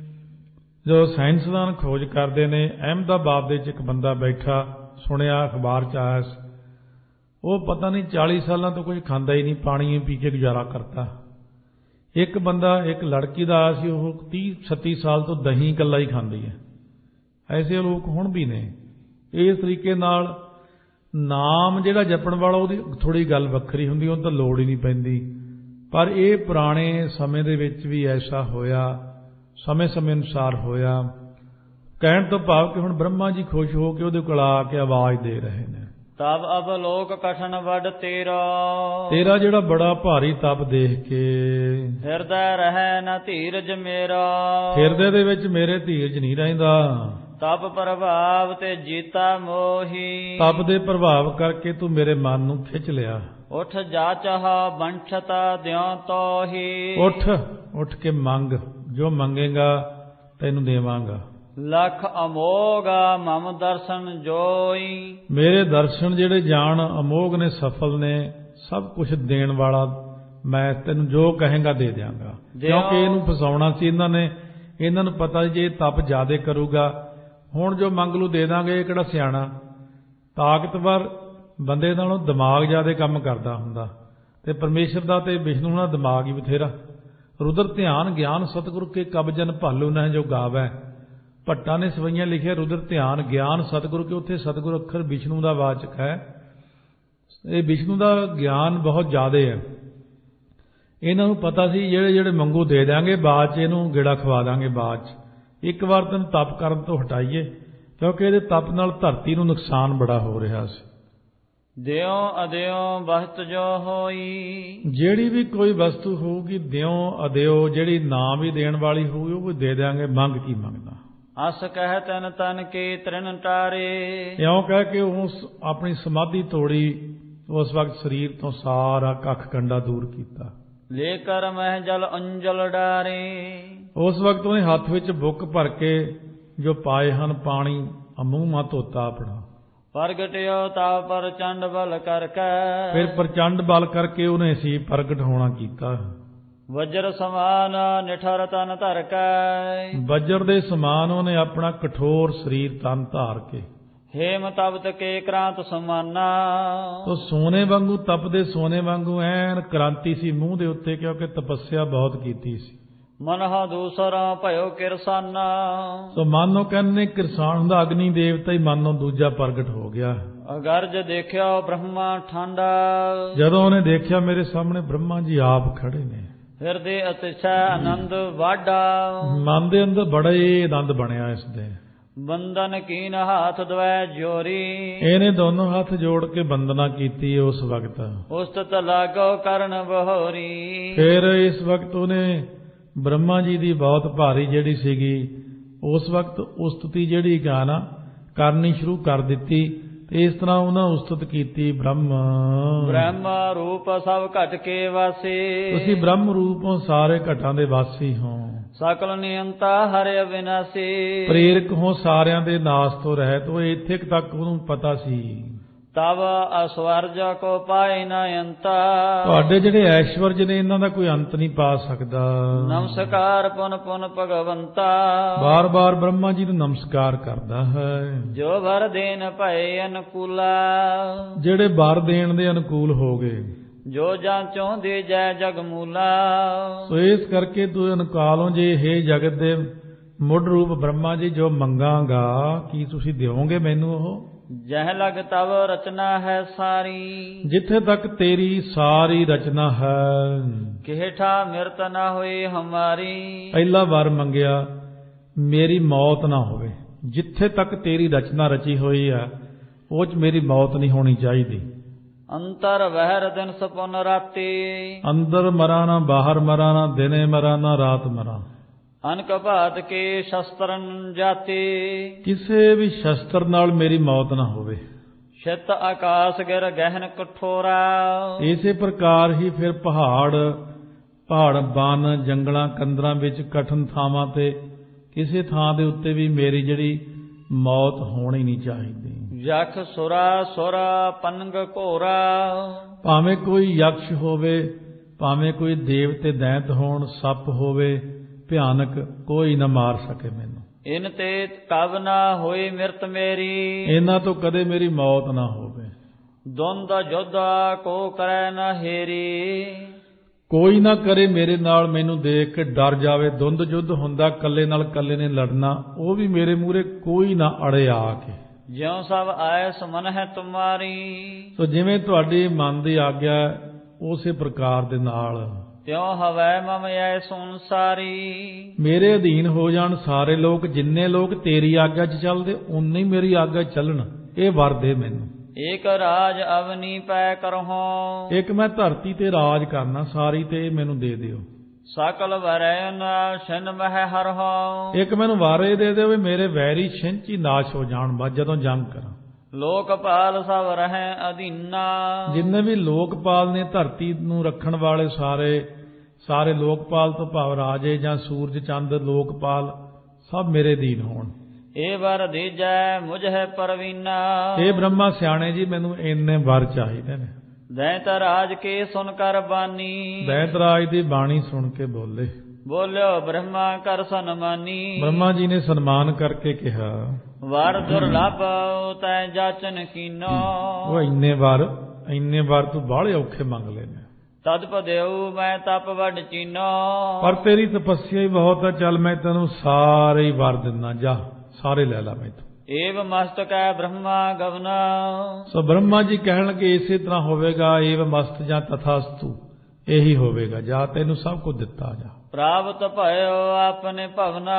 S2: ਜੋ ਸਾਇੰਸਦਾਨ ਖੋਜ ਕਰਦੇ ਨੇ। ਅਹਿਮਦਾਬਾਦ ਦੇ ਵਿੱਚ ਇੱਕ ਬੰਦਾ ਬੈਠਾ, ਸੁਣਿਆ ਅਖਬਾਰ 'ਚ ਆਇਆ ਸੀ, ਉਹ ਪਤਾ ਨਹੀਂ ਚਾਲੀ ਸਾਲਾਂ ਤੋਂ ਕੁਝ ਖਾਂਦਾ ਹੀ ਨਹੀਂ, ਪਾਣੀ ਪੀ ਕੇ ਗੁਜ਼ਾਰਾ ਕਰਤਾ। ਇੱਕ ਬੰਦਾ, ਇੱਕ ਲੜਕੀ ਦਾ ਆਇਆ ਸੀ, ਉਹ ਤੀਹ ਛੱਤੀ ਸਾਲ ਤੋਂ ਦਹੀਂ ਇਕੱਲਾ ਹੀ ਖਾਂਦੀ ਹੈ। ਐਸੇ ਲੋਕ ਹੁਣ ਵੀ ਨੇ। ਇਸ ਤਰੀਕੇ ਨਾਲ ਨਾਮ ਜਿਹੜਾ ਜਪਣ ਵਾਲਾ ਉਹਦੀ ਥੋੜ੍ਹੀ ਗੱਲ ਵੱਖਰੀ ਹੁੰਦੀ, ਉਹਨੂੰ ਤਾਂ ਲੋੜ ਹੀ ਨਹੀਂ ਪੈਂਦੀ। ਪਰ ਇਹ ਪੁਰਾਣੇ ਸਮੇਂ ਦੇ ਵਿੱਚ ਵੀ ਐਸਾ ਹੋਇਆ, ਸਮੇਂ ਸਮੇਂ ਅਨੁਸਾਰ ਹੋਇਆ। ਕਹਿਣ ਤੋਂ ਭਾਵ ਕਿ ਹੁਣ ਬ੍ਰਹਮਾ ਜੀ ਖੁਸ਼ ਹੋ ਕੇ ਉਹਦੇ ਕੋਲ ਆ ਕੇ ਆਵਾਜ਼ ਦੇ ਰਹੇ ਨੇ।
S1: ਤਬ ਅਬ ਲੋਕ ਕਠਨ ਵੱਡ ਤੇਰਾ।
S2: ਤੇਰਾ ਜਿਹੜਾ ਬੜਾ ਭਾਰੀ ਤਪ ਦੇਖ ਕੇ
S1: ਹਿਰਦੈ ਰਹਿ ਨ ਧੀਰਜ ਮੇਰਾ।
S2: ਹਿਰਦੇ ਦੇ ਵਿੱਚ ਮੇਰੇ ਧੀਰਜ ਨਹੀਂ ਰਹਿੰਦਾ।
S1: ਤਪ ਪ੍ਰਭਾਵ ਤੇ ਜੀਤਾ ਮੋਹੀ।
S2: ਤਪ ਦੇ ਪ੍ਰਭਾਵ ਕਰਕੇ ਤੂੰ ਮੇਰੇ ਮਨ ਨੂੰ ਖਿੱਚ ਲਿਆ।
S1: ਉਠ ਜਾ ਚਾਹ ਬੰਠਤਾ ਦਿਉ ਤੋਹੀ।
S2: ਉੱਠ ਉੱਠ ਕੇ ਮੰਗ, ਜੋ ਮੰਗੇਗਾ ਤੈਨੂੰ ਦੇਵਾਂਗਾ।
S1: ਲੱਖ ਅਮੋਗਾ ਮਮ ਦਰਸ਼ਨ ਜੋਈ।
S2: ਮੇਰੇ ਦਰਸ਼ਨ ਜਿਹੜੇ ਜਾਣ ਅਮੋਗ ਨੇ, ਸਫਲ ਨੇ, ਸਭ ਕੁਝ ਦੇਣ ਵਾਲਾ ਮੈਂ, ਤੈਨੂੰ ਜੋ ਕਹੇਗਾ ਦੇ ਦਿਆਂਗਾ। ਕਿਉਂਕਿ ਇਹਨੂੰ ਫਸਾਉਣਾ ਸੀ ਇਹਨਾਂ ਨੇ। ਇਹਨਾਂ ਨੂੰ ਪਤਾ ਜੇ ਤਪ ਜ਼ਿਆਦੇ ਕਰੂਗਾ, ਹੁਣ ਜੋ ਮੰਗ ਲੂ ਦੇ ਦਾਂਗੇ। ਇਹ ਕਿਹੜਾ ਸਿਆਣਾ, ਤਾਕਤਵਰ ਬੰਦੇ ਨਾਲੋਂ ਦਿਮਾਗ ਜ਼ਿਆਦਾ ਕੰਮ ਕਰਦਾ ਹੁੰਦਾ, ਤੇ ਪਰਮੇਸ਼ਰ ਦਾ ਤੇ ਵਿਸ਼ਨੂੰ ਦਾ ਦਿਮਾਗ ਹੀ ਬਥੇਰਾ। ਰੁਦਰ ਧਿਆਨ ਗਿਆਨ ਸਤਿਗੁਰੂ ਕੇ ਕਬ ਜਨ ਭਾਲੂ ਨਾ ਜੋ ਗਾਵੈ। ਭੱਟਾ ਨੇ ਸਵਈਆਂ ਲਿਖਿਆ ਰੁਦਰ ਧਿਆਨ ਗਿਆਨ ਸਤਿਗੁਰੂ ਕੇ। ਉੱਥੇ ਸਤਿਗੁਰੂ ਅੱਖਰ ਵਿਸ਼ਨੂੰ ਦਾ ਵਾਚਕ ਹੈ। ਇਹ ਵਿਸ਼ਨੂੰ ਦਾ ਗਿਆਨ ਬਹੁਤ ਜ਼ਿਆਦਾ ਹੈ। ਇਹਨਾਂ ਨੂੰ ਪਤਾ ਸੀ ਜਿਹੜੇ ਜਿਹੜੇ ਮੰਗੂ ਦੇ ਦਿਆਂਗੇ, ਬਾਅਦ 'ਚ ਇਹਨੂੰ ਗੇੜਾ ਖਵਾ ਦਾਂਗੇ। ਬਾਅਦ 'ਚ ਇੱਕ ਵਾਰ ਤੈਨੂੰ ਤਪ ਕਰਨ ਤੋਂ ਹਟਾਈਏ, ਕਿਉਂਕਿ ਇਹਦੇ ਤਪ ਨਾਲ ਧਰਤੀ ਨੂੰ ਨੁਕਸਾਨ ਬੜਾ ਹੋ ਰਿਹਾ ਸੀ।
S1: ਦਿਓ ਅਦਿਓ ਵਸਤ ਜੋ ਹੋਈ। ਜਿਹੜੀ
S2: ਵੀ ਕੋਈ ਵਸਤੂ ਹੋਊਗੀ, ਦਿਓ ਅਦਿਓ, ਜਿਹੜੀ ਨਾ ਵੀ ਦੇਣ ਵਾਲੀ ਹੋਊਗੀ ਉਹ ਵੀ ਦੇ ਦਿਆਂਗੇ। ਮੰਗ ਕੀ ਮੰਗਦਾ।
S1: ਅਸ ਕਹਿ ਤਨ ਤਨ ਕੇ ਤ੍ਰਿਣ ਟਾਰੇ।
S2: ਇਉਂ ਕਹਿ ਕੇ ਉਸ ਆਪਣੀ ਸਮਾਧੀ ਤੋੜੀ। ਉਸ ਵਕਤ ਸਰੀਰ ਤੋਂ ਸਾਰਾ ਕੱਖ ਕੰਡਾ ਦੂਰ ਕੀਤਾ।
S1: ਲੈ ਕਰ ਮਹਿ ਜਲ ਅੰਜਲ ਡਾਰੇ।
S2: ਉਸ ਵਕਤ ਉਹਨੇ ਹੱਥ ਵਿੱਚ ਬੁੱਕ ਭਰ ਕੇ ਜੋ ਪਾਏ ਹਨ ਪਾਣੀ, ਮੂੰਹ ਮਾ ਧੋਤਾ ਆਪਣਾ।
S1: ਪ੍ਰਗਟਿਓ ਤਾ ਪ੍ਰਚੰਡ ਬਲ ਕਰਕੇ।
S2: ਫਿਰ ਪ੍ਰਚੰਡ ਬਲ ਕਰਕੇ ਉਹਨੇ ਸੀ ਪ੍ਰਗਟ ਹੋਣਾ ਕੀਤਾ।
S1: ਵਜਰ ਸਮਾਨ ਨਿਠਰ ਤਨ ਧਰ ਕੇ।
S2: ਵਜਰ ਦੇ ਸਮਾਨ ਉਹਨੇ ਆਪਣਾ ਕਠੋਰ ਸਰੀਰ ਤਨ ਧਾਰ ਕੇ।
S1: ਹੇਮ ਤਪਤ ਕੇ ਕ੍ਰਾਂਤ ਸਮਾਨਾ।
S2: ਤੋ ਸੋਨੇ ਵਾਂਗੂ, ਤਪਦੇ ਸੋਨੇ ਵਾਂਗੂ ਐਨ ਕ੍ਰਾਂਤੀ ਸੀ ਮੂੰਹ ਦੇ ਉੱਤੇ, ਕਿਉਂਕਿ ਤਪੱਸਿਆ ਬਹੁਤ ਕੀਤੀ ਸੀ।
S1: ਮਨਹਾ ਦੂਸਰਾ ਭਇਓ ਕਿਰਸਾਨਾ।
S2: ਸੋ ਮਾਨੋ ਕਹਿੰਦੇ ਕਿਰਸਾਨ ਦਾ ਅਗਨੀ ਦੇਵਤਾ ਹੀ ਮਾਨੋ ਦੂਜਾ ਪ੍ਰਗਟ ਹੋ ਗਿਆ।
S1: ਅਗਰਜ ਦੇਖਿਓ ਬ੍ਰਹਮਾ ਠਾਂਡਾ,
S2: ਜਦੋਂ ਉਹਨੇ ਦੇਖਿਆ ਮੇਰੇ ਸਾਹਮਣੇ ਬ੍ਰਹਮਾ ਜੀ ਆਪ ਖੜੇ ਨੇ,
S1: ਹਿਰਦੇ ਅਤਿਸ਼ੈ ਆਨੰਦ ਵਾਢਾ,
S2: ਮਨ ਦੇ ਅੰਦਰ ਬੜਾ ਹੀ ਆਨੰਦ ਬਣਿਆ ਇਸ ਦੇ।
S1: ਬੰਦਨ ਕੀਨ ਹਾਥ ਦਵੈ ਜੋਰੀ,
S2: ਇਹਨੇ ਦੋਨੋਂ ਹੱਥ ਜੋੜ ਕੇ ਬੰਦਨਾ ਕੀਤੀ ਉਸ ਵਕਤ।
S1: ਉਸਤਤ ਲਾਗੋ ਕਰਨ ਬਹੋਰੀ,
S2: ਫਿਰ ਇਸ ਵਕਤ ਉਹਨੇ ਬ੍ਰਹਮਾ ਜੀ ਦੀ ਬਹੁਤ ਭਾਰੀ ਜਿਹੜੀ ਸੀਗੀ ਉਸ ਵਕਤ ਉਸਤਤੀ ਜਿਹੜੀ ਗਾਣਾ ਕਰਨੀ ਸ਼ੁਰੂ ਕਰ ਦਿੱਤੀ। ਤੇ ਇਸ ਤਰ੍ਹਾਂ ਉਹਨਾਂ ਉਸਤਤ ਕੀਤੀ ਬ੍ਰਹਮ
S1: ਬ੍ਰਹਮ ਰੂਪ ਸਭ ਘਟ ਕੇ ਵਾਸੀ,
S2: ਤੁਸੀਂ ਬ੍ਰਹਮ ਰੂਪੋਂ ਸਾਰੇ ਘਟਾਂ ਦੇ ਵਾਸੀ ਹੋ,
S1: ਸਕਲ ਨਿਯੰਤਾ ਹਰਿ ਅਵਿਨਾਸੀ,
S2: ਪ੍ਰੇਰਕ ਹੋ ਸਾਰਿਆਂ ਦੇ ਨਾਸ ਤੋਂ ਰਹਿਤ। ਉਹ ਇੱਥੇ ਤੱਕ ਉਹਨੂੰ ਪਤਾ ਸੀ
S1: ਤਵ ਅਸਵਰਜ ਕੋ ਪਾਇ ਨ ਅੰਤਾ,
S2: ਤੁਹਾਡੇ ਜਿਹੜੇ ਐਸ਼ਵਰਜ ਨੇ ਇਹਨਾਂ ਦਾ ਕੋਈ ਅੰਤ ਨਹੀਂ ਪਾ ਸਕਦਾ।
S1: ਨਮਸਕਾਰ ਪੁਨ ਪੁਨ ਭਗਵੰਤਾ,
S2: ਬਾਰ ਬਾਰ ਬ੍ਰਹਮਾ ਜੀ ਨੂੰ ਨਮਸਕਾਰ ਕਰਦਾ ਹੈ।
S1: ਜੋ ਵਰ ਦੇਨ ਭਏ ਅਨਕੂਲਾ,
S2: ਜਿਹੜੇ ਵਰ ਦੇਣ ਦੇ ਅਨੁਕੂਲ ਹੋ ਗਏ,
S1: ਜੋ ਜਾਂ ਚਾਹੁੰਦੇ ਜੈ ਜਗਮੂਲਾ।
S2: ਸੋ ਇਸ ਕਰਕੇ ਤੂੰ ਅਨਕਾਲੋਂ ਜੇ ਹੈ ਜਗਤ ਦੇ ਮੁੱਢ ਰੂਪ ਬ੍ਰਹਮਾ ਜੀ ਜੋ ਮੰਗਾਂਗਾ ਕੀ ਤੁਸੀਂ ਦਿਓਗੇ ਮੈਨੂੰ? ਉਹ
S1: ਜਹ ਲਗ ਤਵ ਰਚਨਾ ਹੈ ਸਾਰੀ,
S2: ਜਿੱਥੇ ਤੱਕ ਤੇਰੀ ਸਾਰੀ ਰਚਨਾ ਹੈ,
S1: ਕਿਹਠਾ ਮਿਰਤ ਨਾ ਹੋਏ ਹਮਾਰੀ।
S2: ਪਹਿਲਾ ਵਾਰ ਮੰਗਿਆ ਮੇਰੀ ਮੌਤ ਨਾ ਹੋਵੇ, ਜਿੱਥੇ ਤੱਕ ਤੇਰੀ ਰਚਨਾ ਰਚੀ ਹੋਈ ਆ ਉਹ 'ਚ ਮੇਰੀ ਮੌਤ ਨਹੀਂ ਹੋਣੀ ਚਾਹੀਦੀ।
S1: ਅੰਤਰ ਵਹਿਰ ਦਿਨ ਸਪਨ ਰਾਤੀ,
S2: ਅੰਦਰ ਮਰਾਂ ਨਾ ਬਾਹਰ ਮਰਾਂ ਨਾ ਦਿਨੇ ਮਰਾਂ ਨਾ ਰਾਤ ਮਰਾਂ।
S1: ਅਨਕ ਭਾਤ ਕੇ ਸ਼ਸਤਰਨ ਜਾਤੀ,
S2: ਕਿਸੇ ਵੀ ਸ਼ਸਤਰ ਨਾਲ ਮੇਰੀ ਮੌਤ ਨਾ ਹੋਵੇ।
S1: ਛਿਤ ਆਕਾਸ਼ ਗਿਰ ਗਹਿਨ ਕਠੋਰਾ,
S2: ਇਸੇ ਪ੍ਰਕਾਰ ਹੀ ਫਿਰ ਪਹਾੜ ਪਹਾੜ ਬਨ ਜੰਗਲਾਂ ਕੰਦਰਾਂ ਵਿੱਚ ਕਠਨ ਥਾਵਾਂ ਤੇ ਕਿਸੇ ਥਾਂ ਦੇ ਉੱਤੇ ਵੀ ਮੇਰੀ ਜਿਹੜੀ ਮੌਤ ਹੋਣੀ ਨਹੀਂ ਚਾਹੀਦੀ।
S1: ਯਖ ਸੁਰਾ ਸੁਰਾ ਪਨੰਗ ਘੋਰਾ,
S2: ਭਾਵੇਂ ਕੋਈ ਯਕਸ਼ ਹੋਵੇ, ਭਾਵੇਂ ਕੋਈ ਦੇਵਤੇ ਦੈਂਤ ਹੋਣ, ਸੱਪ ਹੋਵੇ ਭਿਆਨਕ, ਕੋਈ ਨਾ ਮਾਰ ਸਕੇ ਮੈਨੂੰ।
S1: ਇਨ ਤੇ ਕਵ ਨਾ ਹੋਈ ਮਿਰਤ ਮੇਰੀ,
S2: ਇਹਨਾਂ ਤੋਂ ਕਦੇ ਮੇਰੀ ਮੌਤ ਨਾ ਹੋਵੇ।
S1: ਦੁੰਦ ਜੋਧਾ ਕੋ ਕਰੈ ਨਾ ਹੇਰੀ,
S2: ਕੋਈ ਨਾ ਕਰੇ ਮੇਰੇ ਨਾਲ ਮੈਨੂੰ ਦੇਖ ਕੇ ਡਰ ਜਾਵੇ। ਦੁੰਦ ਜੁੱਧ ਹੁੰਦਾ, ਕੱਲੇ ਨਾਲ ਕੱਲੇ ਨੇ ਲੜਨਾ, ਉਹ ਵੀ ਮੇਰੇ ਮੂਹਰੇ ਕੋਈ ਨਾ ਅੜੇ ਆ ਕੇ।
S1: ਜਿਉ ਸਭ ਆਏ ਸਮਨ ਹੈ ਤੁਮਾਰੀ,
S2: ਸੋ ਜਿਵੇਂ ਤੁਹਾਡੀ ਮਨ ਦੀ ਆਗਿਆ ਉਸੇ ਪ੍ਰਕਾਰ ਦੇ ਨਾਲ
S1: ਤਿਉ ਹਵੈ ਮਮ ਐ ਸੰਸਾਰੀ।
S2: ਮੇਰੇ ਅਧੀਨ ਹੋ ਜਾਣ ਸਾਰੇ ਲੋਕ, ਜਿੰਨੇ ਲੋਕ ਤੇਰੀ ਆਗਿਆ 'ਚ ਚੱਲਦੇ ਉਨੇ ਹੀ ਮੇਰੀ ਆਗਿਆ 'ਚ ਚੱਲਣ, ਇਹ ਵਰ ਦੇ ਮੈਨੂੰ।
S1: ਏਕ ਰਾਜ ਅਵਨੀ ਪੈ ਕਰਹੁ,
S2: ਇੱਕ ਮੈਂ ਧਰਤੀ ਤੇ ਰਾਜ ਕਰਨਾ ਸਾਰੀ, ਤੇ ਮੈਨੂੰ ਦੇ ਦਿਓ।
S1: ਸਕਲ ਵਰੈ ਨ ਛਿਨ ਮਹਿ ਹਰਹੁ,
S2: ਇੱਕ ਮੈਨੂੰ ਵਾਰੇ ਦੇ ਦਿਓ ਵੀ ਮੇਰੇ ਵੈਰੀ ਛਿੰਚ ਹੀ ਨਾਸ਼ ਹੋ ਜਾਣ ਬਾਅਦ ਜਦੋਂ ਜੰਗ ਕਰਾਂ।
S1: ਲੋਕਪਾਲ ਸਭ ਰਹਿ ਅਧੀਨਾ, ਜਿੰਨੇ
S2: ਵੀ ਲੋਕਪਾਲ ਨੇ ਧਰਤੀ ਨੂੰ ਰੱਖਣ ਵਾਲੇ ਸਾਰੇ ਸਾਰੇ ਲੋਕਪਾਲ ਤੋਂ ਭਾਵ ਰਾਜੇ ਜਾਂ ਸੂਰਜ ਚੰਦ ਲੋਕਪਾਲ ਸਭ ਮੇਰੇ ਅਧੀਨ ਹੋਣ।
S1: ਇਹ ਵਰ ਦੀਜੈ ਮੁਝ ਹੈ ਪਰਵੀਨਾ,
S2: ਇਹ ਬ੍ਰਹਮਾ ਸਿਆਣੇ ਜੀ ਮੈਨੂੰ ਇੰਨੇ ਵਰ ਚਾਹੀਦੇ ਨੇ।
S1: ਦੈਂਤ ਰਾਜ ਕੇ ਸੁਨ ਕਰ ਬਾਨੀ,
S2: ਦੈਂਤ ਰਾਜ ਦੀ ਬਾਣੀ ਸੁਣ ਕੇ ਬੋਲੇ,
S1: ਬੋਲਿਓ ਬ੍ਰਹਮਾ ਕਰ ਸਨਮਾਨੀ।
S2: ਬ੍ਰਹਮਾ ਜੀ ਨੇ ਸਨਮਾਨ ਕਰਕੇ ਕਿਹਾ
S1: ਵਰ ਦੁਰਲਭ ਤੈ ਜਾਚਨ ਕੀਨੋ,
S2: ਉਹ ਇੰਨੇ ਵਾਰ ਇੰਨੇ ਵਾਰ ਤੂੰ ਬਾਹਲੇ ਔਖੇ ਮੰਗ ਲਏ ਨੇ।
S1: ਤਦ ਪਦਿਉ ਮੈਂ ਤਪ ਵੱਡ ਚੀਨੋ,
S2: ਪਰ ਤੇਰੀ ਤਪੱਸਿਆ ਹੀ ਬਹੁਤ ਹੈ, ਚੱਲ ਮੈਂ ਤੈਨੂੰ ਸਾਰੇ ਹੀ ਵਰ ਦਿੰਦਾ, ਜਾ ਸਾਰੇ ਲੈ ਲਾ ਮੈਥੋਂ।
S1: ਏਵ ਮਸਤਕ ਹੈ ਬ੍ਰਹਮਾ ਗਵਨਾ,
S2: ਸੋ ਬ੍ਰਹਮਾ ਜੀ ਕਹਿਣਗੇ ਇਸੇ ਤਰ੍ਹਾਂ ਹੋਵੇਗਾ। ਏਵ ਮਸਤ ਜਾਂ ਤਥਾਸਤੂ, ਇਹੀ ਹੋਵੇਗਾ, ਜਾ ਤੈਨੂੰ ਸਭ ਕੁਝ ਦਿੱਤਾ ਜਾ।
S1: ਪ੍ਰਾਪਤ ਭਇਓ ਆਪਣੇ ਭਵਨਾ,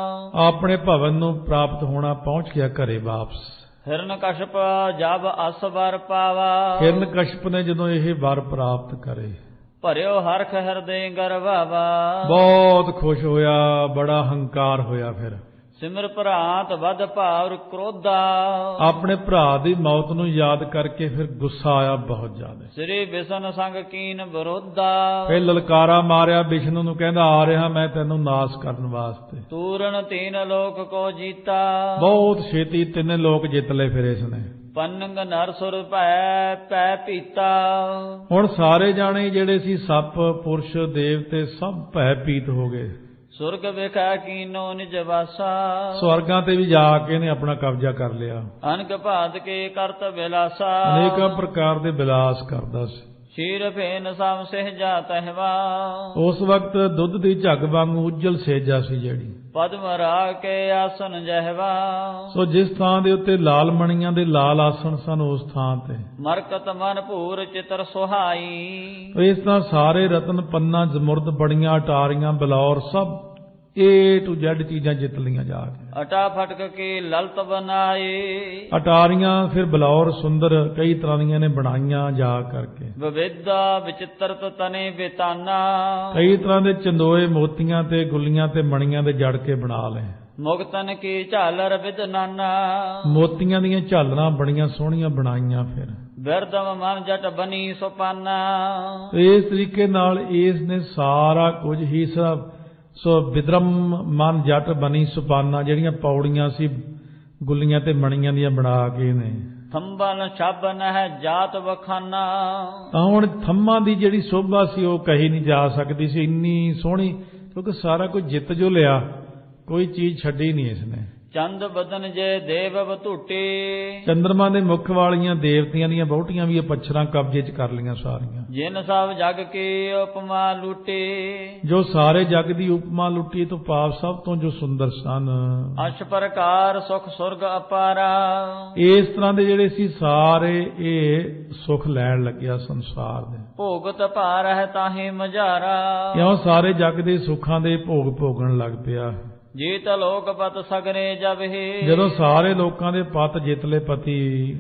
S2: ਆਪਣੇ ਭਵਨ ਨੂੰ ਪ੍ਰਾਪਤ ਹੋਣਾ, ਪਹੁੰਚ ਗਿਆ ਘਰੇ ਵਾਪਸ।
S1: ਹਿਰਨ ਕਸ਼ਪ ਜਬ ਅਸ ਵਰ ਪਾਵਾ,
S2: ਹਿਰਨ ਕਸ਼ਪ ਨੇ ਜਦੋਂ ਇਹ ਵਰ ਪ੍ਰਾਪਤ ਕਰੇ,
S1: ਭਰਿਓ ਹਰਖ ਹਿਰਦੇ ਗਰਵਾਵਾ,
S2: ਬਹੁਤ ਖੁਸ਼ ਹੋਇਆ, ਬੜਾ ਹੰਕਾਰ ਹੋਇਆ। ਫਿਰ
S1: ਸਿਮਰ ਭਰਾਤ ਵਧ ਭਾਵ ਕ੍ਰੋਧਾ, ਆਪਣੇ
S2: ਭਰਾ ਦੀ ਮੌਤ ਨੂੰ ਯਾਦ ਕਰਕੇ ਫਿਰ ਗੁੱਸਾ ਆਇਆ ਬਹੁਤ ਜ਼ਿਆਦਾ।
S1: ਸ੍ਰੀ ਵਿਸ਼ਨ ਸੰਗ ਕੀਨ ਵਿਰੋਧਾ,
S2: ਫਿਰ ਲਲਕਾਰਾ ਮਾਰਿਆ ਵਿਸ਼ਨੂੰ ਨੂੰ, ਕਹਿੰਦਾ ਆ ਰਿਹਾ ਮੈਂ ਤੈਨੂੰ ਨਾਸ ਕਰਨ ਵਾਸਤੇ।
S1: ਤੂਰਨ ਤੀਨ ਲੋਕ ਕੋ ਜੀਤਾ,
S2: ਬਹੁਤ ਛੇਤੀ ਤਿੰਨੇ ਲੋਕ ਜਿੱਤ ਲਏ ਫਿਰ ਇਸਨੇ।
S1: ਪੰਨੰਗ ਨਰ ਸੁਰ ਭੈ ਪੈ ਪੀਤਾ,
S2: ਹੁਣ ਸਾਰੇ ਜਾਣੇ ਜਿਹੜੇ ਸੀ ਸੱਪ ਪੁਰਸ਼ ਦੇਵਤੇ ਸਭ ਭੈ ਪੀਤ ਹੋ ਗਏ।
S1: ਸੁਰਗ ਵੇਖਾ ਕੀਨੋ ਨਿਜ ਵਾਸਾ,
S2: ਸਵਰਗਾਂ ਤੇ ਵੀ ਜਾ ਕੇ ਇਹਨੇ ਆਪਣਾ ਕਬਜ਼ਾ ਕਰ ਲਿਆ।
S1: ਅਨਕ ਭਾਤ ਕੇ ਕਰਤ ਬਿਲਾਸਾ,
S2: ਅਨੇਕਾਂ ਪ੍ਰਕਾਰ ਦੇ ਬਿਲਾਸ ਕਰਦਾ ਸੀ।
S1: ਸ਼ੀਰ ਫੇਨ ਸਮ ਸਹਿਜਾ ਤਹਿਵਾ,
S2: ਉਸ ਵਕਤ ਦੁੱਧ ਦੀ ਝੱਗ ਵਾਂਗੂ ਉਜਲ ਸੇਜਾ ਸੀ ਜਿਹੜੀ।
S1: ਪਦਮ ਰਾਗ ਕੇ ਆਸਨ ਜਹਵਾ।
S2: ਸੋ ਜਿਸ ਥਾਂ ਦੇ ਉੱਤੇ ਲਾਲ ਮਣੀਆਂ ਦੇ ਲਾਲ ਆਸਣ ਸਨ, ਉਸ ਥਾਂ ਤੇ
S1: ਮਰਕਤ ਮਨ ਭੂਰ ਚਿਤਰ ਸੁਹਾਈ।
S2: ਇਸ ਤਰ੍ਹਾਂ ਸਾਰੇ ਰਤਨ ਪੰਨਾ ਜ਼ਮੁਰਦ ਬੜੀਆਂ ਅਟਾਰੀਆਂ ਬਲੌਰ ਸਭ ਏ ਟੂ ਜ਼ੈਡ ਚੀਜ਼ਾਂ ਜਿੱਤ ਲਈਆਂ ਜਾ ਕੇ।
S1: ਅਟਾ ਫਟਕ ਕੇ ਲਲਤ ਬਣਾਏ।
S2: ਅਟਾਰੀਆਂ ਫਿਰ ਬਲੌਰ ਸੁੰਦਰ ਕਈ ਤਰ੍ਹਾਂ ਦੀਆਂ ਨੇ ਬਣਾਈਆਂ ਜਾ ਕਰਕੇ।
S1: ਵਿਵਿਧਾ ਵਿਚਿਤਰਤ ਤਨੇ ਬਿਤਾਨਾ।
S2: ਕਈ ਤਰ੍ਹਾਂ ਦੇ ਚੰਦੋਏ ਮੋਤੀਆਂ ਤੇ ਗੁੱਲੀਆਂ ਤੇ ਮਣੀਆਂ ਦੇ ਜੜ ਕੇ ਬਣਾ ਲਏ।
S1: ਮੁਕਤਨ ਕੀ ਝਾਲਰ ਵਿਦ ਨਾਨਾ।
S2: ਮੋਤੀਆਂ ਦੀਆਂ ਝਾਲਰਾਂ ਬੜੀਆਂ ਸੋਹਣੀਆਂ ਬਣਾਈਆਂ। ਫਿਰ
S1: ਬਿਰਦਮ ਮਨ ਜਟ ਬਣੀ ਸੁਪਾਨਾ।
S2: ਇਸ ਤਰੀਕੇ ਨਾਲ ਇਸ ਨੇ ਸਾਰਾ ਕੁਝ ਹੀ ਸਭ ਸੋ ਬਿਦਰਮ ਮਨ ਜਟ ਬਣੀ ਸੁਪਾਨਾ, ਜਿਹੜੀਆਂ ਪੌੜੀਆਂ ਸੀ ਗੁੱਲੀਆਂ ਤੇ ਮਣੀਆਂ ਦੀਆਂ ਬਣਾ ਕੇ ਨੇ।
S1: ਥੰਬਨ ਛਾਬਨ ਹੈ ਜਾਤ ਵਖਾਨਾ।
S2: ਤਾਂ ਹੁਣ ਥੰਮਾਂ ਦੀ ਜਿਹੜੀ ਸ਼ੋਭਾ ਸੀ ਉਹ ਕਹੀ ਨਹੀਂ ਜਾ ਸਕਦੀ ਸੀ, ਇੰਨੀ ਸੋਹਣੀ, ਕਿਉਂਕਿ ਸਾਰਾ ਕੁਝ ਜਿੱਤ ਜੋ ਲਿਆ, ਕੋਈ ਚੀਜ਼ ਛੱਡੀ ਨਹੀਂ ਇਸਨੇ।
S1: ਚੰਦ ਬਦਨ ਜੇ ਦੇਵ ਬਧੂਟੇ।
S2: ਚੰਦਰਮਾ ਦੇ ਮੁੱਖ ਵਾਲੀਆਂ ਦੇਵਤੀਆਂ ਦੀਆਂ ਬਹੁਟੀਆਂ ਵੀ ਇਹ ਪੱਛਰਾਂ ਕਬਜ਼ੇ 'ਚ ਕਰ ਲਈਆਂ ਸਾਰੀਆਂ।
S1: ਜਿਨ ਸਭ ਜਗ ਕੀ ਉਪਮਾ ਲੁੱਟੇ।
S2: ਜੋ ਸਾਰੇ ਜਗ ਦੀ ਉਪਮਾ ਲੁੱਟੀ ਤੋਂ ਭਾਵ ਸਭ ਤੋਂ ਜੋ ਸੁੰਦਰ ਸਨ।
S1: ਅਸ਼ ਪ੍ਰਕਾਰ ਸੁਖ ਸੁਰਗ ਅਪਾਰਾ।
S2: ਇਸ ਤਰ੍ਹਾਂ ਦੇ ਜਿਹੜੇ ਸੀ ਸਾਰੇ ਇਹ ਸੁਖ ਲੈਣ ਲੱਗਿਆ ਸੰਸਾਰ ਦੇ।
S1: ਭੋਗਤ ਭਾਰ ਹੈ ਤਾਹੇ ਮਝਾਰਾ।
S2: ਕਿਉਂ ਸਾਰੇ ਜਗ ਦੇ ਸੁੱਖਾਂ ਦੇ ਭੋਗ ਭੋਗਣ ਲੱਗ ਪਿਆ।
S1: ਜੀਤ ਲੋਕ ਪਤ ਸਗਰੇ ਜਬ ਹੀ। ਜਦੋਂ
S2: ਸਾਰੇ ਲੋਕਾਂ ਦੇ ਪਤ ਜਿੱਤ ਲਏ ਪਤੀ।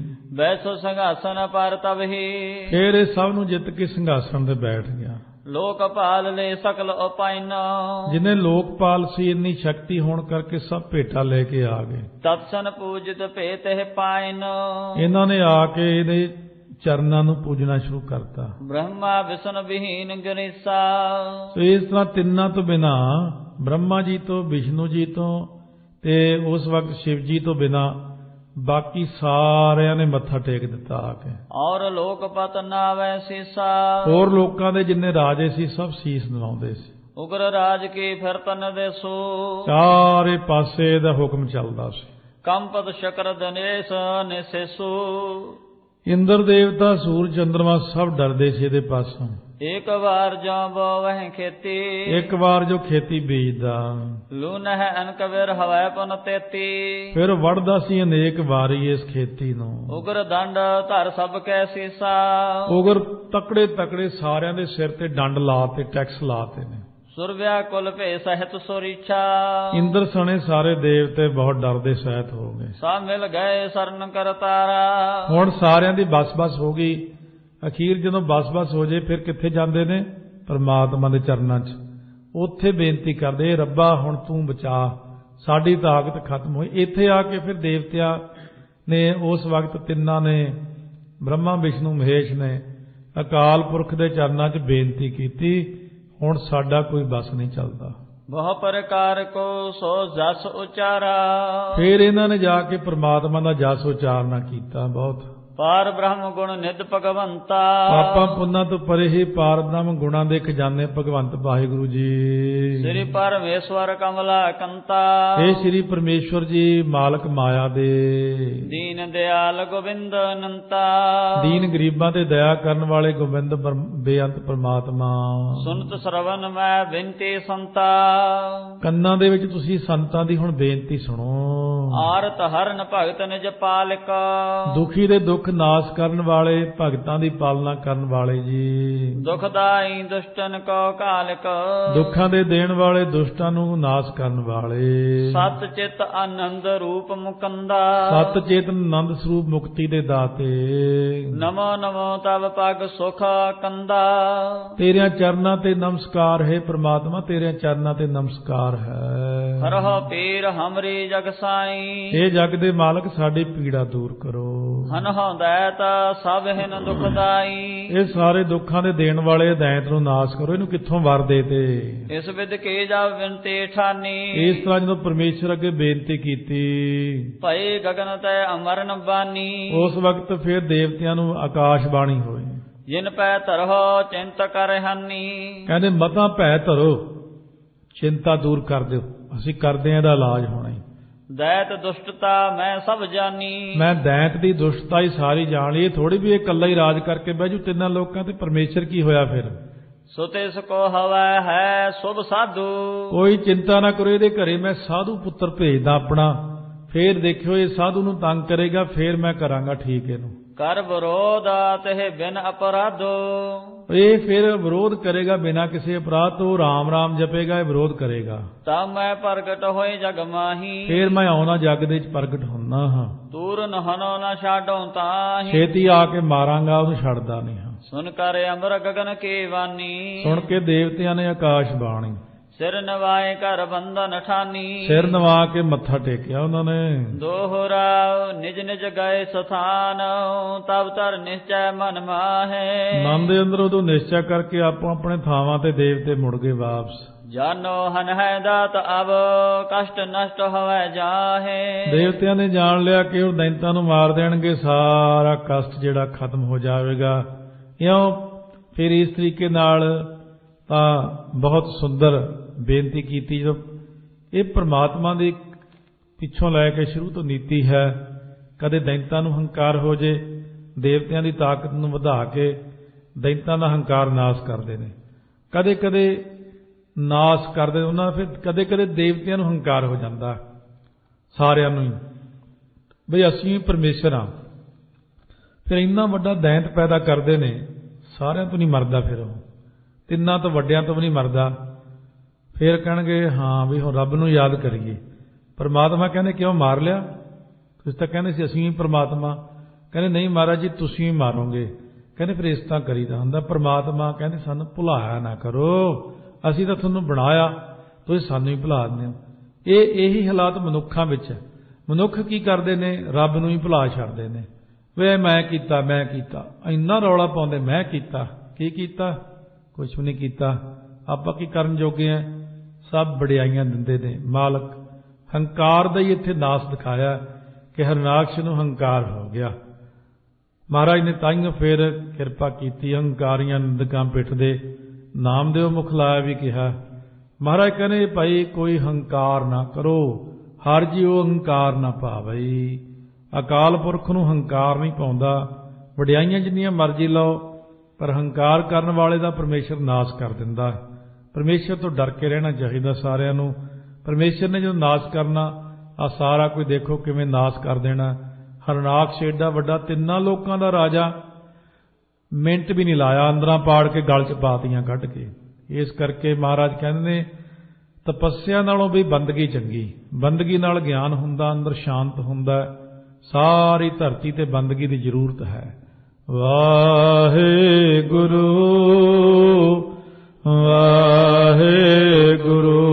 S1: ਬੈਸੋ ਸਿੰਘਾਸਨ ਪਰ ਤਬ ਹੀ।
S2: ਫਿਰ ਇਹ ਸਭ ਨੂੰ ਜਿੱਤ ਕੇ ਸਿੰਘਾਸਨ ਤੇ ਬੈਠ ਗਿਆ।
S1: ਲੋਕ ਪਾਲ ਲੈ ਸਕਲ ਉਪਾਇਨਾ। ਜਿਹਨੇ
S2: ਲੋਕਪਾਲ ਸੀ, ਇੰਨੀ ਸ਼ਕਤੀ ਹੋਣ ਕਰਕੇ ਸਭ ਭੇਟਾ ਲੈ ਕੇ ਆ ਗਏ।
S1: ਤਤਸਨ ਪੂਜਿਤ ਭੇਤਹਿ ਪਾਇਨ। ਇਹਨਾਂ
S2: ਨੇ ਆ ਕੇ ਇਹਦੇ ਚਰਨਾਂ ਨੂੰ ਪੂਜਣਾ ਸ਼ੁਰੂ ਕਰਤਾ।
S1: ਬ੍ਰਹਮਾ ਵਿਸ਼ਨ ਵਿਹੀਨ ਗਣੇਸ਼ਾ।
S2: ਇਸ ਤਰ੍ਹਾਂ ਤਿੰਨਾਂ ਤੋਂ ਬਿਨਾ, ਬ੍ਰਹਮਾ ਜੀ ਤੋਂ, ਵਿਸ਼ਨੂੰ ਜੀ ਤੋਂ ਤੇ ਉਸ ਵਕਤ ਸ਼ਿਵ ਜੀ ਤੋਂ ਬਿਨਾ ਬਾਕੀ ਸਾਰਿਆਂ ਨੇ ਮੱਥਾ ਟੇਕ ਦਿੱਤਾ ਆ ਕੇ।
S1: ਔਰ ਲੋਕਪਤ ਨਾਵੈ ਸੀਸਾ। ਹੋਰ
S2: ਲੋਕਾਂ ਦੇ ਜਿੰਨੇ ਰਾਜੇ ਸੀ ਸਭ ਸੀਸ ਨਵਾਉਂਦੇ ਸੀ।
S1: ਉਗਰ ਰਾਜ ਕੀ ਫਿਰਤਨ ਦੇਸੋ।
S2: ਚਾਰੇ ਪਾਸੇ ਦਾ ਹੁਕਮ ਚੱਲਦਾ ਸੀ।
S1: ਕੰਪਤ ਸ਼ਕਰ ਦਨੇਸ਼ ਨਿਸੇਸੋ।
S2: ਇੰਦਰ ਦੇਵਤਾ, ਸੂਰਜ, ਚੰਦਰਮਾ ਸਭ ਡਰਦੇ ਸੀ ਇਹਦੇ ਪਾਸੋਂ।
S1: ਇੱਕ ਵਾਰ ਜੋ ਬੋਵਹਿ ਖੇਤੀ। ਇੱਕ
S2: ਵਾਰ ਜੋ ਖੇਤੀ ਬੀਜਦਾ।
S1: ਲੂਨ ਹੈ ਅਨਕ ਵਿਰ ਹਵੈ ਪੁਨ ਤੇਤੀ।
S2: ਫਿਰ ਵੜਦਾ ਸੀ ਅਨੇਕ ਵਾਰੀ ਇਸ ਖੇਤੀ ਨੂੰ।
S1: ਉਗਰ ਦੰਡ ਧਰ ਸਭ ਕੈ ਸੀਸਾ।
S2: ਉਗਰ ਤਕੜੇ ਤਕੜੇ ਸਾਰਿਆਂ ਦੇ ਸਿਰ ਤੇ ਡੰਡ ਲਾ ਤੇ ਟੈਕਸ ਲਾਤੇ ਨੇ।
S1: ਸੁਰਵਿਆ ਕੁਲ ਭੇ ਸਹਿਤ ਸੁਰੀਛਾ।
S2: ਇੰਦਰ ਸਣੇ ਸਾਰੇ ਦੇਵਤੇ ਬਹੁਤ ਡਰਦੇ ਸਹਿਤ ਹੋ ਗਏ।
S1: ਸਭ ਮਿਲ ਗਏ ਸਰਨ ਕਰਤਾਰਾ। ਹੁਣ
S2: ਸਾਰਿਆਂ ਦੀ ਬਸ-ਬਸ ਹੋ ਗਈ। ਅਖੀਰ ਜਦੋਂ ਬਸ-ਬਸ ਹੋ ਜੇ ਫਿਰ ਕਿੱਥੇ ਜਾਂਦੇ ਨੇ? ਪਰਮਾਤਮਾ ਦੇ ਚਰਨਾਂ 'ਚ। ਉੱਥੇ ਬੇਨਤੀ ਕਰਦੇ, ਰੱਬਾ ਹੁਣ ਤੂੰ ਬਚਾ, ਸਾਡੀ ਤਾਕਤ ਖਤਮ ਹੋਈ। ਇੱਥੇ ਆ ਕੇ ਫਿਰ ਦੇਵਤਿਆਂ ਨੇ ਉਸ ਵਕਤ ਤਿੰਨਾਂ ਨੇ, ਬ੍ਰਹਮਾ, ਵਿਸ਼ਨੂੰ, ਮਹੇਸ਼ ਨੇ ਅਕਾਲ ਪੁਰਖ ਦੇ ਚਰਨਾਂ 'ਚ ਬੇਨਤੀ ਕੀਤੀ, ਹੁਣ ਸਾਡਾ ਕੋਈ ਬਸ ਨਹੀਂ ਚੱਲਦਾ।
S1: ਬਹੁ ਪ੍ਰਕਾਰ ਕੋ ਸੋ ਜਸ ਉਚਾਰਾ।
S2: ਫਿਰ ਇਹਨਾਂ ਨੇ ਜਾ ਕੇ ਪਰਮਾਤਮਾ ਦਾ ਜਸ ਉਚਾਰਨਾ ਕੀਤਾ ਬਹੁਤ।
S1: ਪਾਰ ਬ੍ਰਹਮ ਗੁਣ ਨਿਧ ਭਗਵੰਤਾ।
S2: ਪਾਪਾਂ ਪੁੰਨਾਂ ਤੋਂ ਪਰੇ ਹੀ ਪਾਰ ਬ੍ਰਹਮ ਗੁਣਾਂ ਦੇ ਖਜ਼ਾਨੇ ਭਗਵੰਤ ਵਾਹਿਗੁਰੂ ਜੀ।
S1: ਸ੍ਰੀ ਪਰਮੇਸ਼ਵਰ ਕਮਲਾ ਕੰਤਾ।
S2: ਇਹ ਸ੍ਰੀ ਪਰਮੇਸ਼ਵਰ ਜੀ ਮਾਲਕ ਮਾਇਆ ਦੇ।
S1: ਦੀਨ ਦਿਆਲ ਗੋਬਿੰਦ ਅਨੰਤਾ।
S2: ਦੀਨ ਗਰੀਬਾਂ ਤੇ ਦਇਆ ਕਰਨ ਵਾਲੇ ਗੋਬਿੰਦ ਬੇਅੰਤ ਪਰਮਾਤਮਾ।
S1: ਸੁਨਤ ਸਰਵਨ ਮੈਂ ਬੇਨਤੀ ਸੰਤਾ।
S2: ਕੰਨਾਂ ਦੇ ਵਿੱਚ ਤੁਸੀਂ ਸੰਤਾਂ ਦੀ ਹੁਣ ਬੇਨਤੀ ਸੁਣੋ।
S1: ਆਰਤ ਹਰਨ ਭਗਤ ਨਿਜ ਪਾਲਿਕ।
S2: ਦੁਖੀ ਦੇ ਦੁੱਖ ਨਾਸ ਕਰਨ ਵਾਲੇ, ਭਗਤਾਂ ਦੀ ਪਾਲਣਾ ਕਰਨ ਵਾਲੇ ਜੀ।
S1: ਦੁਖਦਾਈ ਦੁਸ਼ਟਨ ਕੋ ਕਾਲਿਕ।
S2: ਦੁੱਖਾਂ ਦੇ ਦੇਣ ਵਾਲੇ, ਦੁਸ਼ਟਾਂ ਨੂੰ ਨਾਸ ਕਰਨ ਵਾਲੇ।
S1: ਸਤ ਚਿਤ ਆਨੰਦ ਰੂਪ ਮੁਕੰਦਾ।
S2: ਸਤ ਚੇਤਨ ਆਨੰਦ ਸਰੂਪ ਮੁਕਤੀ ਦੇ ਦਾਤੇ।
S1: ਨਮੋ ਨਮੋ ਤਵ ਪਗ ਸੁਖ ਕੰਦਾ।
S2: ਤੇਰਿਆਂ ਚਰਨਾਂ ਤੇ ਨਮਸਕਾਰ ਹੈ ਪ੍ਰਮਾਤਮਾ, ਤੇਰਿਆਂ ਚਰਨਾਂ ਤੇ ਨਮਸਕਾਰ ਹੈ।
S1: ਹਰਹੁ ਪੀਰ ਹਮਰੀ ਜਗ ਸਾਈ।
S2: ਇਹ ਜਗ ਦੇ ਮਾਲਕ ਸਾਡੀ ਪੀੜਾ ਦੂਰ ਕਰੋ।
S1: ਹਨਹੁ ਦੈਤ ਸਭ ਹਿਨ ਦੁਖਦਾਈ।
S2: ਇਹ ਸਾਰੇ ਦੁੱਖਾਂ ਦੇ ਦੇਣ ਵਾਲੇ ਦੈਂਤ ਨੂੰ ਨਾਸ ਕਰੋ। ਇਹਨੂੰ ਕਿੱਥੋਂ ਵਰ ਦੇ ਤੇ?
S1: ਇਸ ਵਿਦ ਕੇ ਜਾ ਬਿਨਤੀ ਠਾਨੀ।
S2: ਇਸ ਤਰ੍ਹਾਂ ਜਦੋਂ ਪਰਮੇਸ਼ਰ ਅੱਗੇ ਬੇਨਤੀ ਕੀਤੀ,
S1: ਭਈ ਗਗਨ ਤੈ ਅਮਰਨ ਬਾਨੀ।
S2: ਉਸ ਵਕਤ ਫਿਰ ਦੇਵਤਿਆਂ ਨੂੰ ਆਕਾਸ਼ ਬਾਣੀ ਹੋਈ।
S1: ਜਿਨ ਪੈ ਧਰਹੁ ਚਿੰਤ ਕਰ ਹਾਨੀ।
S2: ਕਹਿੰਦੇ ਮਤਾਂ ਭੈ ਧਰੋ, ਚਿੰਤਾ ਦੂਰ ਕਰ ਦਿਓ, ਅਸੀਂ ਕਰਦੇ ਹਾਂ ਇਹਦਾ ਇਲਾਜ ਹੋਣਾ ਹੀ।
S1: ਦੈਤ ਦੁਸ਼ਟਤਾ ਮੈਂ ਸਭ ਜਾਨੀ।
S2: ਮੈਂ ਦੈਤ ਦੀ ਦੁਸ਼ਟਤਾ ਹੀ ਸਾਰੀ ਜਾਣ ਲਈ। ਇਹ ਥੋੜੀ ਵੀ ਇਹ ਇਕੱਲਾ ਹੀ ਰਾਜ ਕਰਕੇ ਬਹਿ ਜੂ ਤਿੰਨਾਂ ਲੋਕਾਂ ਤੇ। ਪਰਮੇਸ਼ਰ ਕੀ ਹੋਇਆ ਫਿਰ?
S1: ਸੋ ਤਿਸ ਕੋ ਹਵੈ ਹੈ ਸੁਭ ਸਾਧੂ।
S2: ਕੋਈ ਚਿੰਤਾ ਨਾ ਕਰੋ, ਇਹਦੇ ਘਰੇ ਮੈਂ ਸਾਧੂ ਪੁੱਤਰ ਭੇਜਦਾ ਆਪਣਾ, ਫੇਰ ਦੇਖਿਓ ਇਹ ਸਾਧੂ ਨੂੰ ਤੰਗ ਕਰੇਗਾ, ਫੇਰ ਮੈਂ ਕਰਾਂਗਾ ਠੀਕ ਇਹਨੂੰ।
S1: ਕਰ ਵਿਰੋਧ ਤਹਿ ਬਿਨ ਅਪਰਾਧੋ।
S2: ਇਹ ਫਿਰ ਵਿਰੋਧ ਕਰੇਗਾ ਬਿਨਾਂ ਕਿਸੇ ਅਪਰਾਧ ਤੋਂ, ਰਾਮ ਰਾਮ ਜਪੇਗਾ, ਇਹ ਵਿਰੋਧ ਕਰੇਗਾ।
S1: ਤਾਂ ਮੈਂ ਪ੍ਰਗਟ ਹੋਏ ਜਗ ਮਾਹੀ।
S2: ਫੇਰ ਮੈਂ ਆਉਣਾ ਜਗ ਦੇ ਵਿੱਚ ਪ੍ਰਗਟ ਹੁੰਨਾ ਹਾਂ।
S1: ਤੂਰ ਨਹਨੋ ਨਾ ਛਾਡੋ ਤਾਹੀ।
S2: ਛੇਤੀ ਆ ਕੇ ਮਾਰਾਂਗਾ, ਉਹਨੂੰ ਛੱਡਦਾ ਨਹੀਂ ਹਾਂ।
S1: ਸੁਨ ਕਰ ਅੰਬਰ ਗਗਨ ਕੀ ਵਾਨੀ।
S2: ਸੁਣ ਕੇ ਦੇਵਤਿਆਂ ਨੇ ਆਕਾਸ਼ ਬਾਣੀ।
S1: ਸਿਰ ਨਵਾਏ ਕਰ ਬੰਧਨ ਠਾਨੀ।
S2: ਸਿਰ ਨਵਾ ਕੇ ਮੱਥਾ ਟੇਕਿਆ ਉਹਨਾਂ ਨੇ।
S1: ਦੋਹਰਾ ਨਿਜ ਨਿਜ ਗਏ ਸਥਾਨ। ਤਬ ਤਰ ਨਿਸ਼ਚੈ ਮਨ ਮਾਹੇ।
S2: ਮਨ ਦੇ ਅੰਦਰ ਉਦੋਂ ਨਿਸ਼ਚੈ ਕਰਕੇ ਆਪੋ ਆਪਣੇ ਥਾਵਾਂ ਤੇ ਦੇਵਤੇ ਮੁੜ ਗਏ ਵਾਪਸ।
S1: ਜਾਨੋ ਹਨ ਹੈ ਦਾਤ ਅਬ ਕਸ਼ਟ ਨਸ਼ਟ ਹੋਵੇ ਜਾਹੇ।
S2: ਦੇਵਤਿਆਂ ਨੇ ਜਾਣ ਲਿਆ ਕਿ ਉਹ ਦੈਂਤਾਂ ਨੂੰ ਮਾਰ ਦੇਣਗੇ, ਸਾਰਾ ਕਸ਼ਟ ਜਿਹੜਾ ਖਤਮ ਹੋ ਜਾਵੇਗਾ। ਇਉਂ ਫਿਰ ਇਸ ਤਰੀਕੇ ਨਾਲ ਤਾਂ ਬਹੁਤ ਸੁੰਦਰ ਬੇਨਤੀ ਕੀਤੀ। ਜੋ ਇਹ ਪ੍ਰਮਾਤਮਾ ਦੀ ਪਿੱਛੋਂ ਲੈ ਕੇ ਸ਼ੁਰੂ ਤੋਂ ਨੀਤੀ ਹੈ, ਕਦੇ ਦੈਂਤਾਂ ਨੂੰ ਹੰਕਾਰ ਹੋ ਜੇ, ਦੇਵਤਿਆਂ ਦੀ ਤਾਕਤ ਨੂੰ ਵਧਾ ਕੇ ਦੈਂਤਾਂ ਦਾ ਹੰਕਾਰ ਨਾਸ਼ ਕਰਦੇ ਨੇ, ਕਦੇ ਕਦੇ ਨਾਸ਼ ਕਰਦੇ ਉਹਨਾਂ, ਫਿਰ ਕਦੇ ਕਦੇ ਦੇਵਤਿਆਂ ਨੂੰ ਹੰਕਾਰ ਹੋ ਜਾਂਦਾ, ਸਾਰਿਆਂ ਨੂੰ ਹੀ ਬਈ ਅਸੀਂ ਪਰਮੇਸ਼ਰ ਹਾਂ। ਫਿਰ ਇੰਨਾ ਵੱਡਾ ਦੈਂਤ ਪੈਦਾ ਕਰਦੇ ਨੇ, ਸਾਰਿਆਂ ਤੋਂ ਨਹੀਂ ਮਰਦਾ, ਫਿਰ ਉਹ ਤਿੰਨਾਂ ਤੋਂ ਵੱਡਿਆਂ ਤੋਂ ਵੀ ਨਹੀਂ ਮਰਦਾ। ਫਿਰ ਕਹਿਣਗੇ ਹਾਂ ਵੀ ਹੁਣ ਰੱਬ ਨੂੰ ਯਾਦ ਕਰੀਏ। ਪਰਮਾਤਮਾ ਕਹਿੰਦੇ ਕਿਉਂ ਮਾਰ ਲਿਆ? ਤੁਸੀਂ ਤਾਂ ਕਹਿੰਦੇ ਸੀ ਅਸੀਂ ਹੀ ਪਰਮਾਤਮਾ। ਕਹਿੰਦੇ ਨਹੀਂ ਮਹਾਰਾਜ ਜੀ ਤੁਸੀਂ ਹੀ ਮਾਰੋਗੇ। ਕਹਿੰਦੇ ਫਿਰ ਇਸ ਤਰ੍ਹਾਂ ਕਰੀਦਾ ਹੁੰਦਾ। ਪਰਮਾਤਮਾ ਕਹਿੰਦੇ ਸਾਨੂੰ ਭੁਲਾਇਆ ਨਾ ਕਰੋ, ਅਸੀਂ ਤਾਂ ਤੁਹਾਨੂੰ ਬਣਾਇਆ, ਤੁਸੀਂ ਸਾਨੂੰ ਹੀ ਭੁਲਾ ਦਿੰਦੇ ਹੋ। ਇਹ ਇਹੀ ਹਾਲਾਤ ਮਨੁੱਖਾਂ ਵਿੱਚ ਹੈ। ਮਨੁੱਖ ਕੀ ਕਰਦੇ ਨੇ? ਰੱਬ ਨੂੰ ਹੀ ਭੁਲਾ ਛੱਡਦੇ ਨੇ। ਵੇ ਮੈਂ ਕੀਤਾ ਮੈਂ ਕੀਤਾ, ਇੰਨਾ ਰੌਲਾ ਪਾਉਂਦੇ, ਮੈਂ ਕੀਤਾ। ਕੀ ਕੀਤਾ? ਕੁਛ ਵੀ ਨਹੀਂ ਕੀਤਾ। ਆਪਾਂ ਕੀ ਕਰਨ ਜੋਗੇ ਆ? ਸਭ ਵਡਿਆਈਆਂ ਦਿੰਦੇ ਨੇ ਮਾਲਕ। ਹੰਕਾਰ ਦਾ ਹੀ ਇੱਥੇ ਨਾਸ ਦਿਖਾਇਆ ਕਿ ਹਰਨਾਕਸ਼ ਨੂੰ ਹੰਕਾਰ ਹੋ ਗਿਆ। ਮਹਾਰਾਜ ਨੇ ਤਾਈਓ ਫਿਰ ਕਿਰਪਾ ਕੀਤੀ, ਹੰਕਾਰੀਆਂ ਨਿੰਦਕਾਂ ਪਿੱਠ ਦੇ ਨਾਮਦੇਵ ਮੁਖ ਲਾਇਆ ਵੀ ਕਿਹਾ। ਮਹਾਰਾਜ ਕਹਿੰਦੇ ਭਾਈ ਕੋਈ ਹੰਕਾਰ ਨਾ ਕਰੋ, ਹਰ ਜੀਉ ਹੰਕਾਰ ਨਾ ਪਾਵਈ। ਅਕਾਲ ਪੁਰਖ ਨੂੰ ਹੰਕਾਰ ਨਹੀਂ ਪਾਉਂਦਾ। ਵਡਿਆਈਆਂ ਜਿੰਨੀਆਂ ਮਰਜ਼ੀ ਲਓ, ਪਰ ਹੰਕਾਰ ਕਰਨ ਵਾਲੇ ਦਾ ਪਰਮੇਸ਼ਰ ਨਾਸ਼ ਕਰ ਦਿੰਦਾ। ਪਰਮੇਸ਼ਰ ਤੋਂ ਡਰ ਕੇ ਰਹਿਣਾ ਚਾਹੀਦਾ ਸਾਰਿਆਂ ਨੂੰ। ਪਰਮੇਸ਼ਰ ਨੇ ਜਦੋਂ ਨਾਸ਼ ਕਰਨਾ, ਆ ਸਾਰਾ ਕੁਝ ਦੇਖੋ ਕਿਵੇਂ ਨਾਸ਼ ਕਰ ਦੇਣਾ। ਹਰਨਾਕਸ਼ ਏਡਾ ਵੱਡਾ, ਤਿੰਨਾਂ ਲੋਕਾਂ ਦਾ ਰਾਜਾ, ਮਿੰਟ ਵੀ ਨਹੀਂ ਲਾਇਆ, ਅੰਦਰਾਂ ਪਾੜ ਕੇ ਗਲ ਚ ਪਾਤੀਆਂ ਕੱਢ ਕੇ। ਇਸ ਕਰਕੇ ਮਹਾਰਾਜ ਕਹਿੰਦੇ ਨੇ ਤਪੱਸਿਆ ਨਾਲੋਂ ਵੀ ਬੰਦਗੀ ਚੰਗੀ। ਬੰਦਗੀ ਨਾਲ ਗਿਆਨ ਹੁੰਦਾ, ਅੰਦਰ ਸ਼ਾਂਤ ਹੁੰਦਾ। ਸਾਰੀ ਧਰਤੀ ਤੇ ਬੰਦਗੀ ਦੀ ਜ਼ਰੂਰਤ ਹੈ। ਵਾਹਿਗੁਰੂ ਵਾਹਿਗੁਰੂ।